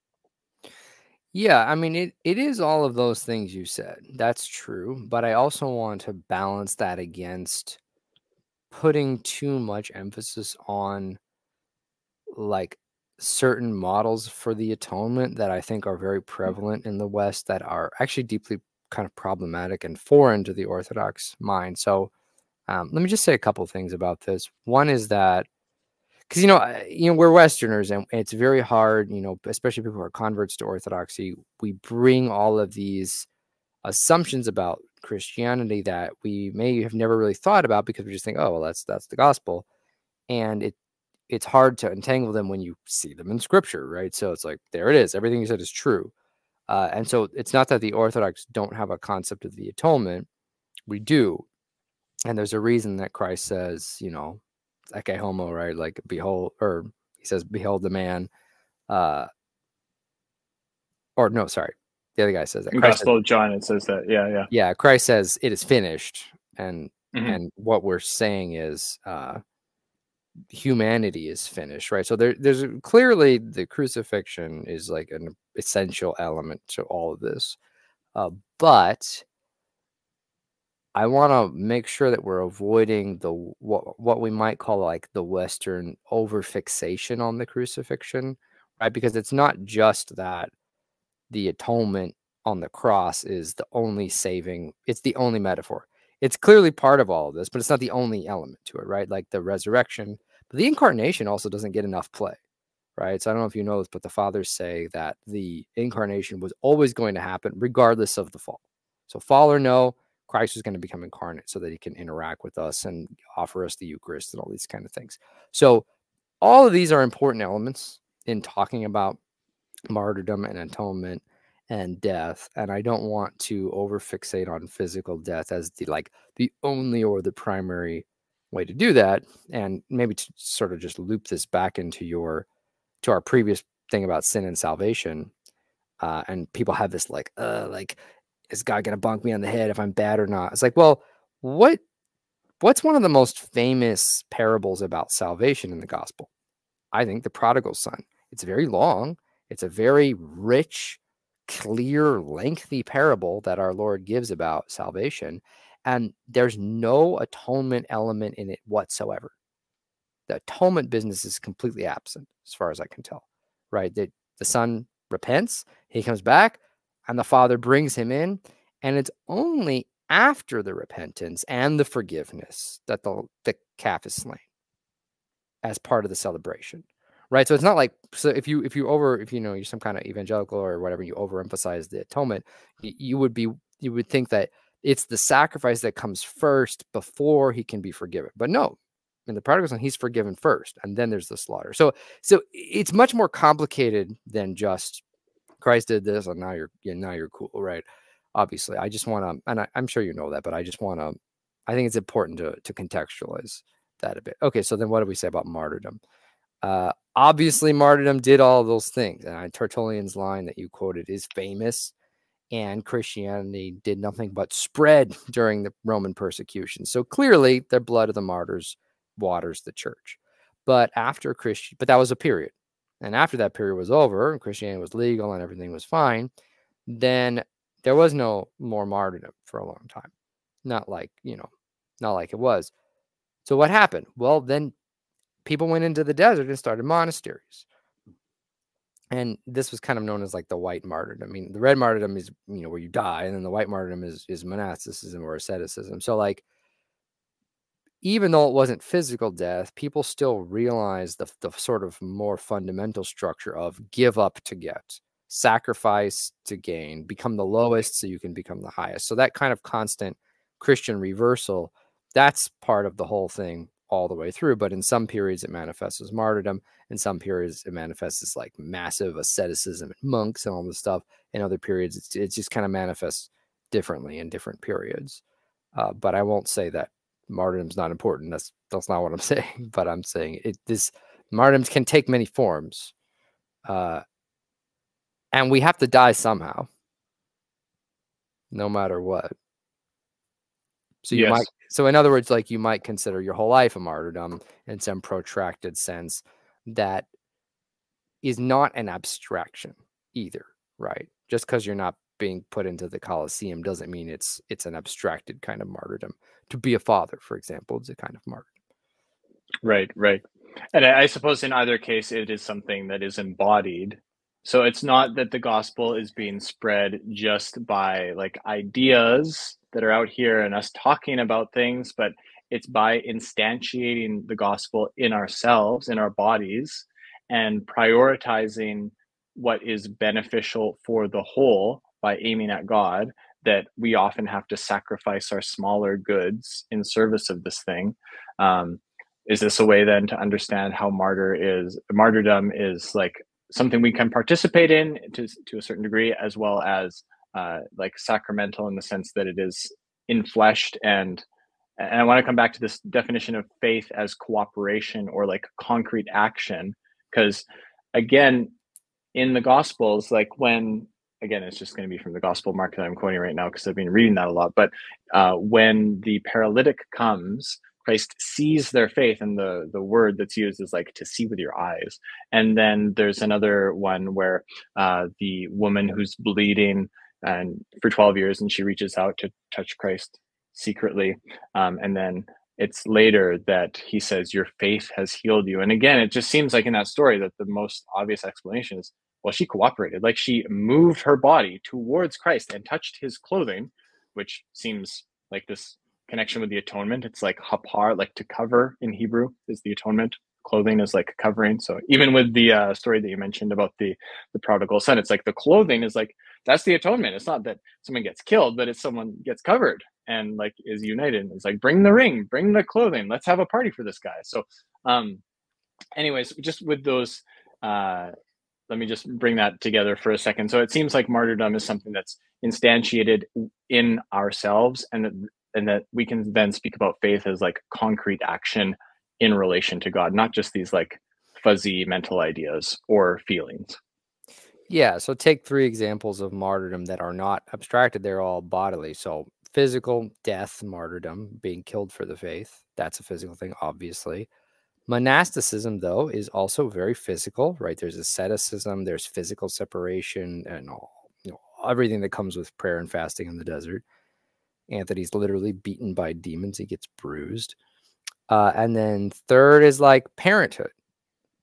Yeah, I mean, it, it is all of those things you said. That's true. But I also want to balance that against putting too much emphasis on like certain models for the atonement that I think are very prevalent in the West, that are actually deeply kind of problematic and foreign to the Orthodox mind. So um, let me just say a couple things about this. One is that, because you know, I- you know, we're Westerners, and it's very hard, you know, especially people who are converts to Orthodoxy. We bring all of these assumptions about Christianity that we may have never really thought about, because we just think, oh, well, that's that's the gospel, and it it's hard to untangle them when you see them in Scripture, right? So it's like, there it is, everything you said is true, uh, and so it's not that the Orthodox don't have a concept of the atonement. We do, and there's a reason that Christ says, you know, eke homo, right? Like, behold, or he says, behold the man, uh, or no, sorry, the other guy says that. In Christ says, Gospel of John, it says that. Yeah, yeah. yeah, Christ says it is finished, and Mhm. and what we're saying is, uh, humanity is finished, right? So there, there's a- clearly the crucifixion is like an essential element to all of this, uh, but I want to make sure that we're avoiding the what what we might call like the Western overfixation on the crucifixion, right? Because it's not just that the atonement on the cross is the only saving, it's the only metaphor. It's clearly part of all of this, but it's not the only element to it, right? Like the resurrection, but the incarnation also doesn't get enough play, right? So I don't know if you know this, but the fathers say that the incarnation was always going to happen regardless of the fall. So fall or no, Christ was going to become incarnate so that he can interact with us and offer us the Eucharist and all these kind of things. So all of these are important elements in talking about martyrdom and atonement and death. And I don't want to overfixate on physical death as the like the only or the primary way to do that. And maybe to sort of just loop this back into your to our previous thing about sin and salvation. Uh, and people have this like, uh, like, is God gonna bonk me on the head if I'm bad or not? It's like, well, what what's one of the most famous parables about salvation in the gospel? I think the prodigal son. It's very long. It's a very rich, clear, lengthy parable that our Lord gives about salvation. And there's no atonement element in it whatsoever. The atonement business is completely absent, as far as I can tell. right? That the son repents, he comes back, and the father brings him in. And it's only after the repentance and the forgiveness that the, the calf is slain as part of the celebration, right? So it's not like, so if you if you over if you know you're some kind of evangelical or whatever, you overemphasize the atonement, you, you would be you would think that it's the sacrifice that comes first before he can be forgiven. But no, in the prodigal son, he's forgiven first, and then there's the slaughter. So so it's much more complicated than just Christ did this, and now you're yeah, now you're cool, right? Obviously, I just want to, and I, I'm sure you know that, but I just want to. I think it's important to to contextualize that a bit. Okay, so then what do we say about martyrdom? Uh, obviously, martyrdom did all those things, and Tertullian's line that you quoted is famous. And Christianity did nothing but spread during the Roman persecution. So clearly, the blood of the martyrs waters the church. But after Christian, but that was a period. And after that period was over and Christianity was legal and everything was fine, then there was no more martyrdom for a long time. Not like, you know, not like it was. So what happened? Well, then people went into the desert and started monasteries. And this was kind of known as like the white martyrdom. I mean, the red martyrdom is, you know, where you die, and then the white martyrdom is is monasticism or asceticism. So like, even though it wasn't physical death, people still realized the, the sort of more fundamental structure of give up to get, sacrifice to gain, become the lowest so you can become the highest. So that kind of constant Christian reversal, that's part of the whole thing all the way through. But in some periods, it manifests as martyrdom. In some periods, it manifests as like massive asceticism and monks and all this stuff. In other periods, it's, it just kind of manifests differently in different periods. Uh, but I won't say that martyrdom's not important. That's that's not what I'm saying. But I'm saying it. This martyrdom can take many forms, uh, and we have to die somehow, no matter what. So you yes. might. So in other words, like you might consider your whole life a martyrdom in some protracted sense that is not an abstraction either, right? Just because you're not being put into the Colosseum doesn't mean it's it's an abstracted kind of martyrdom. To be a father, for example, is a kind of martyrdom. Right, right. And I, I suppose in either case, it is something that is embodied. So it's not that the gospel is being spread just by like ideas that are out here and us talking about things, but it's by instantiating the gospel in ourselves, in our bodies, and prioritizing what is beneficial for the whole by aiming at God, that we often have to sacrifice our smaller goods in service of this thing. Um, is this a way then to understand how martyr is martyrdom is like something we can participate in to, to a certain degree, as well as uh, like sacramental in the sense that it is infleshed? And and I want to come back to this definition of faith as cooperation or like concrete action, because again, in the Gospels, like when, again, it's just going to be from the Gospel Mark that I'm quoting right now because I've been reading that a lot, but uh, when the paralytic comes, Christ sees their faith, and the, the word that's used is like to see with your eyes. And then there's another one where uh, the woman who's bleeding and for twelve years, and she reaches out to touch Christ secretly. Um, and then it's later that he says, your faith has healed you. And again, it just seems like in that story that the most obvious explanation is, well, she cooperated. Like she moved her body towards Christ and touched his clothing, which seems like this connection with the atonement. It's like hapar, like to cover in Hebrew is the atonement. Clothing is like covering. So even with the uh, story that you mentioned about the the prodigal son, it's like the clothing is like, that's the atonement. It's not that someone gets killed, but it's someone gets covered and like is united. It's like, bring the ring, bring the clothing. Let's have a party for this guy. So um, anyways, just with those, uh, let me just bring that together for a second. So it seems like martyrdom is something that's instantiated in ourselves, and that, and that we can then speak about faith as like concrete action in relation to God, not just these like fuzzy mental ideas or feelings. Yeah, so take three examples of martyrdom that are not abstracted. They're all bodily. So physical death, martyrdom, being killed for the faith. That's a physical thing, obviously. Monasticism, though, is also very physical, right? There's asceticism, there's physical separation, and all, you know, everything that comes with prayer and fasting in the desert. Anthony's literally beaten by demons. He gets bruised. Uh, and then third is like parenthood,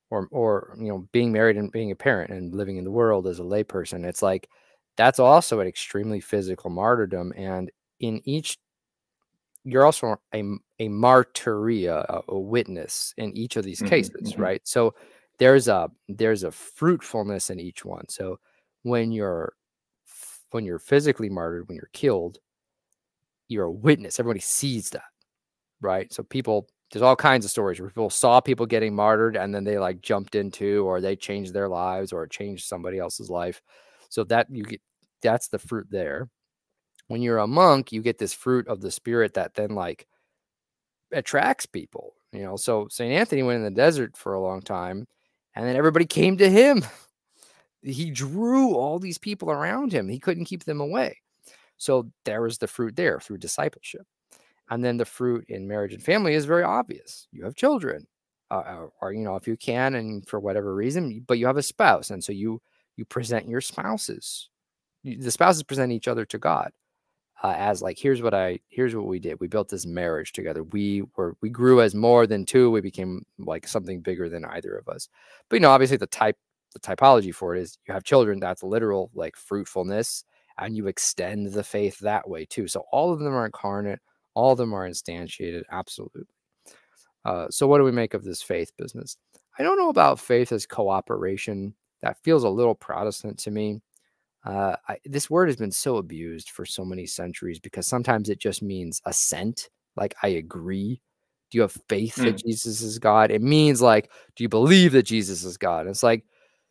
or or you know, being married and being a parent and living in the world as a layperson. It's like that's also an extremely physical martyrdom, and in each you're also a a martyria, a, a witness in each of these Mm-hmm, cases, mm-hmm. right? So there's a there's a fruitfulness in each one. So when you're when you're physically martyred, when you're killed, you're a witness. Everybody sees that, right? So people, there's all kinds of stories where people saw people getting martyred and then they like jumped into, or they changed their lives, or it changed somebody else's life. So that you get, that's the fruit there. When you're a monk, you get this fruit of the spirit that then like attracts people, you know. So Saint Anthony went in the desert for a long time, and then everybody came to him. He drew all these people around him. He couldn't keep them away. So there was the fruit there through discipleship. And then the fruit in marriage and family is very obvious. You have children, uh, or, or, you know, if you can, and for whatever reason, but you have a spouse. And so you, you present your spouses, the spouses present each other to God. Uh, as like, here's what I, here's what we did. We built this marriage together. We were, we grew as more than two. We became like something bigger than either of us. But, you know, obviously the type, the typology for it is you have children. That's literal like fruitfulness, and you extend the faith that way too. So all of them are incarnate. All of them are instantiated. Absolutely. Uh, so what do we make of this faith business? I don't know about faith as cooperation. That feels a little Protestant to me. Uh, I, this word has been so abused for so many centuries because sometimes it just means assent. Like, I agree. Do you have faith that Mm. Jesus is God? It means like, do you believe that Jesus is God? And it's like,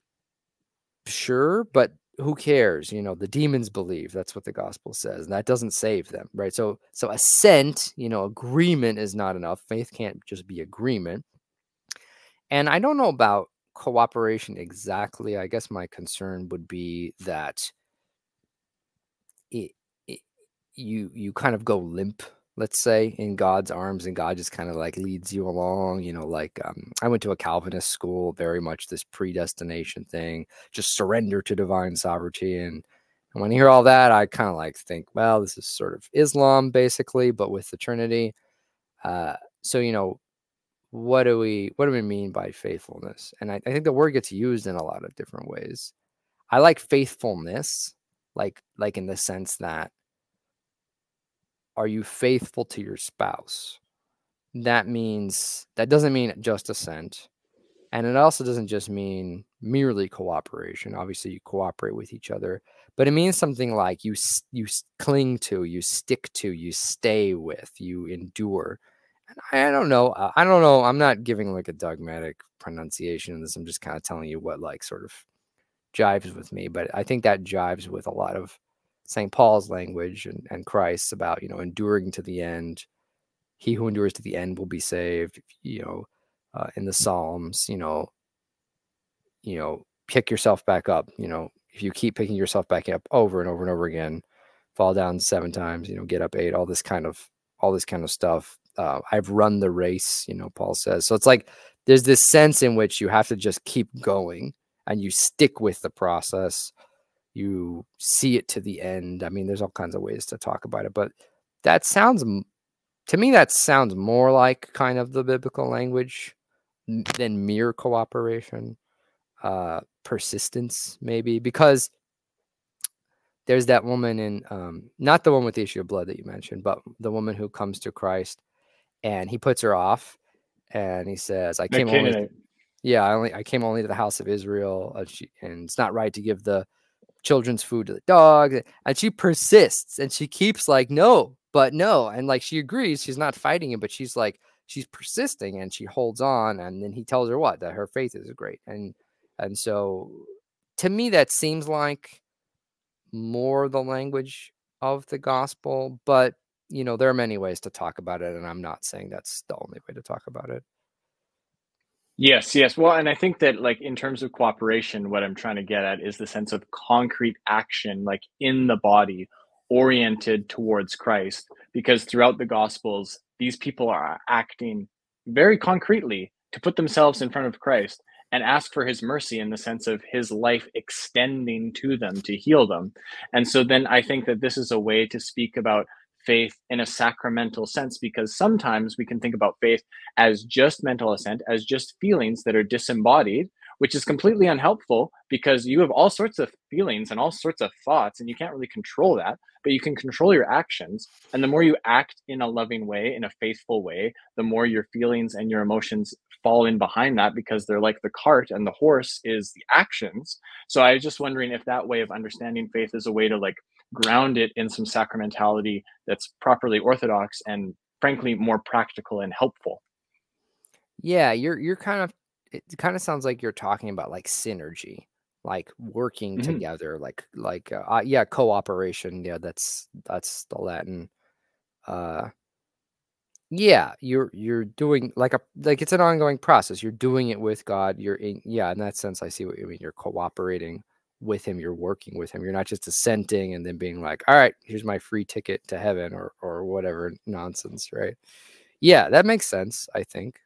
sure, but who cares? You know, the demons believe. That's what the gospel says, and that doesn't save them, right? So, so assent, you know, agreement is not enough. Faith can't just be agreement. And I don't know about cooperation exactly. I guess my concern would be that it, it you you kind of go limp, let's say, in God's arms, and God just kind of like leads you along, you know, like um, I went to a Calvinist school, very much this predestination thing, just surrender to divine sovereignty. And, and when I hear all that, I kind of like think, well, this is sort of Islam basically, but with the Trinity. Uh, so, you know, what do we what do we mean by faithfulness? And I, I think the word gets used in a lot of different ways. I like faithfulness, like like in the sense that, are you faithful to your spouse? That means, that doesn't mean just assent. And it also doesn't just mean merely cooperation. Obviously, you cooperate with each other, but it means something like you you cling to, you stick to, you stay with, you endure. And I don't know. I don't know. I'm not giving like a dogmatic pronunciation of this. I'm just kind of telling you what like sort of jives with me. But I think that jives with a lot of Saint Paul's language and, and Christ's about, you know, enduring to the end. He who endures to the end will be saved. You know, uh, in the Psalms, you know, you know, pick yourself back up. You know, if you keep picking yourself back up over and over and over again, fall down seven times, you know, get up eight, all this kind of, all this kind of stuff. Uh, I've run the race, you know, Paul says. So it's like, there's this sense in which you have to just keep going and you stick with the process. You see it to the end. I mean, there's all kinds of ways to talk about it, but that sounds, to me, that sounds more like kind of the biblical language than mere cooperation. Uh, persistence, maybe, because there's that woman in, um, not the one with the issue of blood that you mentioned, but the woman who comes to Christ and he puts her off and he says, I The came only, Canaanite. yeah, I only, I came only to the house of Israel, uh, she, and it's not right to give the children's food to the dog. And she persists and she keeps like, no, but no. And like, she agrees, she's not fighting him, but she's like, she's persisting and she holds on. And then he tells her what, that her faith is great. And, and so to me, that seems like more the language of the gospel, but you know, there are many ways to talk about it. And I'm not saying that's the only way to talk about it. Yes, yes. Well, and I think that like in terms of cooperation, what I'm trying to get at is the sense of concrete action, like in the body, oriented towards Christ. Because throughout the Gospels, these people are acting very concretely to put themselves in front of Christ and ask for his mercy in the sense of his life extending to them to heal them. And so then I think that this is a way to speak about faith in a sacramental sense, because sometimes we can think about faith as just mental assent, as just feelings that are disembodied, which is completely unhelpful because you have all sorts of feelings and all sorts of thoughts, and you can't really control that, but you can control your actions. And the more you act in a loving way, in a faithful way, the more your feelings and your emotions fall in behind that, because they're like the cart and the horse is the actions. So I was just wondering if that way of understanding faith is a way to like ground it in some sacramentality that's properly orthodox and frankly more practical and helpful. Yeah, you're you're kind of it kind of sounds like you're talking about like synergy, like working Hmm. together, like like uh, uh, yeah, cooperation. Yeah, that's that's the Latin. Uh, yeah, you're you're doing like a like it's an ongoing process. You're doing it with God. You're in yeah, in that sense, I see what you mean. You're cooperating with Him. You're working with Him. You're not just assenting and then being like, all right, here's my free ticket to heaven or or whatever nonsense, right? Yeah, that makes sense. I think.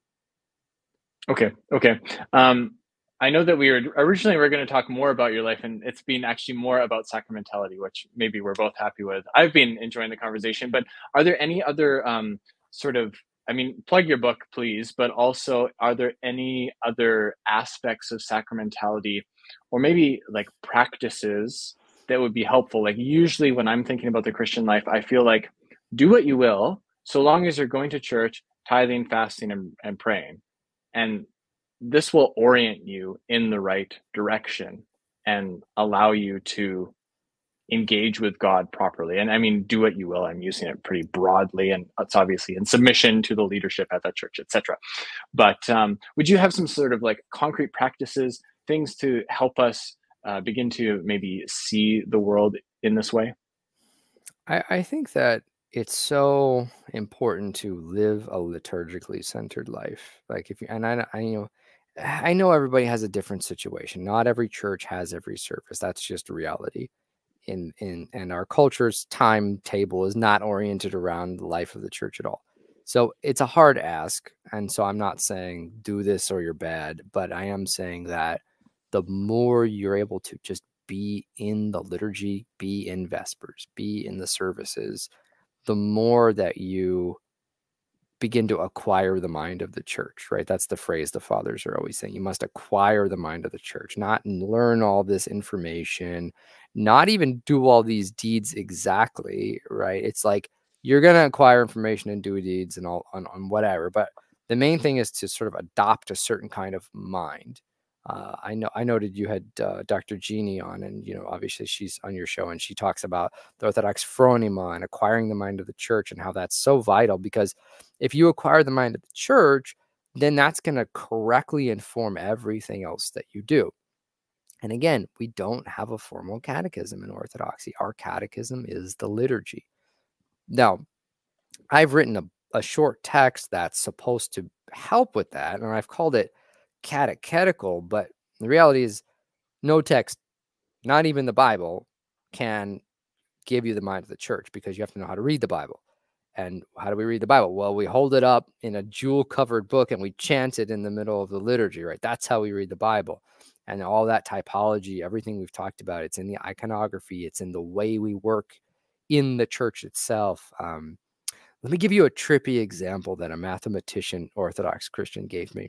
Okay, okay. Um, I know that we were originally we are going to talk more about your life, and it's been actually more about sacramentality, which maybe we're both happy with. I've been enjoying the conversation, but are there any other um, sort of, I mean, plug your book, please, but also are there any other aspects of sacramentality or maybe like practices that would be helpful? Like, usually when I'm thinking about the Christian life, I feel like do what you will, so long as you're going to church, tithing, fasting, and, and praying. And this will orient you in the right direction and allow you to engage with God properly. And I mean, do what you will. I'm using it pretty broadly, and it's obviously in submission to the leadership at that church, et cetera. But um, would you have some sort of like concrete practices, things to help us uh, begin to maybe see the world in this way? I, I think that it's so important to live a liturgically centered life. Like if you and I, I you know, I know everybody has a different situation. Not every church has every service. That's just reality. In in and our culture's timetable is not oriented around the life of the church at all. So it's a hard ask. And so I'm not saying do this or you're bad, but I am saying that the more you're able to just be in the liturgy, be in Vespers, be in the services, the more that you begin to acquire the mind of the church, right? That's the phrase the fathers are always saying. You must acquire the mind of the church, not learn all this information, not even do all these deeds exactly, right? It's like you're going to acquire information and do deeds and all on, on whatever. But the main thing is to sort of adopt a certain kind of mind. Uh, I know I noted you had uh, Doctor Jeannie on, and you know, obviously she's on your show, and she talks about the Orthodox phronema and acquiring the mind of the church and how that's so vital, because if you acquire the mind of the church, then that's going to correctly inform everything else that you do. And again, we don't have a formal catechism in Orthodoxy. Our catechism is the liturgy. Now, I've written a, a short text that's supposed to help with that, and I've called it catechetical, but the reality is no text, not even the Bible, can give you the mind of the church, because you have to know how to read the Bible. And how do we read the Bible? Well, we hold it up in a jewel-covered book and we chant it in the middle of the liturgy, right? That's how we read the Bible. And all that typology, everything we've talked about, it's in the iconography, it's in the way we work in the church itself. Um, let me give you a trippy example that a mathematician, Orthodox Christian, gave me.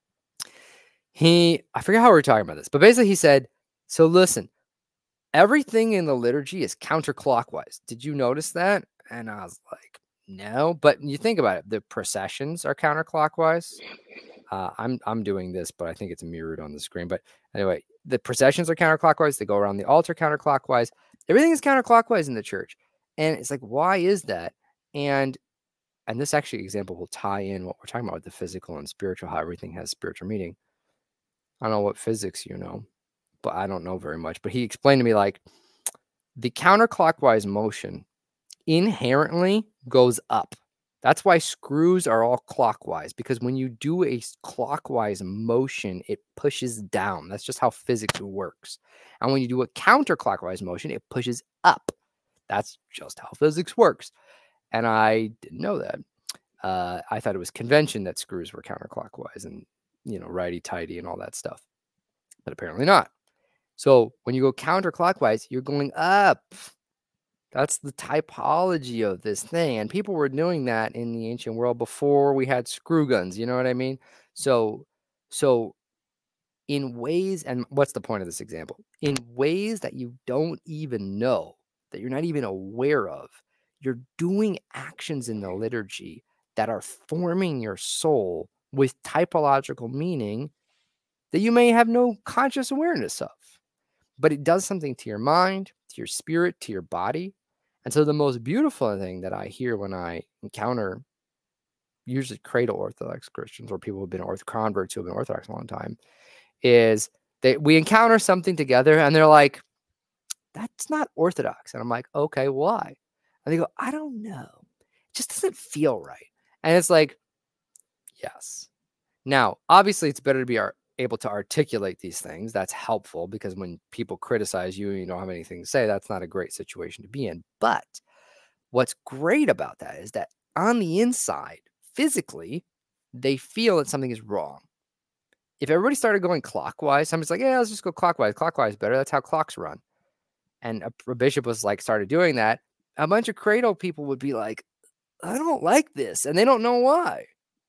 He, I forget how we were talking about this, but basically he said, so listen, everything in the liturgy is counterclockwise. Did you notice that? And I was like, no, but you think about it, the processions are counterclockwise. Uh, I'm I'm doing this, but I think it's mirrored on the screen. But anyway, the processions are counterclockwise. They go around the altar counterclockwise. Everything is counterclockwise in the church, and it's like, why is that? And and this actually example will tie in what we're talking about with the physical and spiritual, how everything has spiritual meaning. I don't know what physics you know, but I don't know very much. But he explained to me like the counterclockwise motion inherently goes up. That's why screws are all clockwise, because when you do a clockwise motion, it pushes down. That's just how physics works. And when you do a counterclockwise motion, it pushes up. That's just how physics works. And I didn't know that. Uh, I thought it was convention that screws were counterclockwise and, you know, righty-tighty and all that stuff. But apparently not. So when you go counterclockwise, you're going up. That's the typology of this thing. And people were doing that in the ancient world before we had screw guns. You know what I mean? So, so in ways, and what's the point of this example? In ways that you don't even know, that you're not even aware of, you're doing actions in the liturgy that are forming your soul with typological meaning that you may have no conscious awareness of. But it does something to your mind, to your spirit, to your body. And so the most beautiful thing that I hear when I encounter usually cradle Orthodox Christians or people who've been orth converts who have been Orthodox a long time is that we encounter something together and they're like, that's not Orthodox. And I'm like, okay, why? And they go, I don't know. It just doesn't feel right. And it's like, yes. Now, obviously, it's better to be our, able to articulate these things. That's helpful because when people criticize you and you don't have anything to say, that's not a great situation to be in. But what's great about that is that on the inside, physically, they feel that something is wrong. If everybody started going clockwise, somebody's like, yeah, let's just go clockwise. Clockwise better. That's how clocks run. And a, a bishop was like, started doing that. A bunch of cradle people would be like, I don't like this. And they don't know why.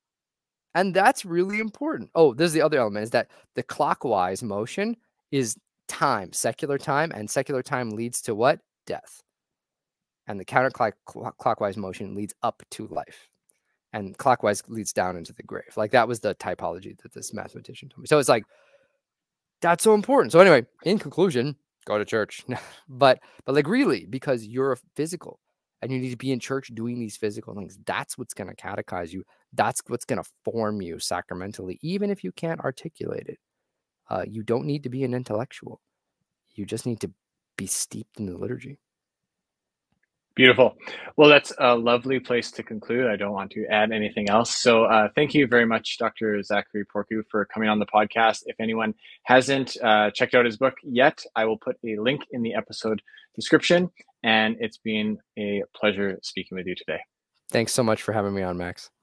And that's really important. Oh, there's the other element is that the clockwise motion is time, secular time, and secular time leads to what? Death. And the counterclockwise motion leads up to life. And clockwise leads down into the grave. Like that was the typology that this mathematician told me. So it's like, that's so important. So anyway, in conclusion, go to church. but but like really, because you're a physical and you need to be in church doing these physical things. That's what's going to catechize you. That's what's going to form you sacramentally, even if you can't articulate it. Uh, you don't need to be an intellectual. You just need to be steeped in the liturgy. Beautiful. Well, that's a lovely place to conclude. I don't want to add anything else. So uh, thank you very much, Doctor Zachary Porcu, for coming on the podcast. If anyone hasn't uh, checked out his book yet, I will put a link in the episode description. And it's been a pleasure speaking with you today. Thanks so much for having me on, Max.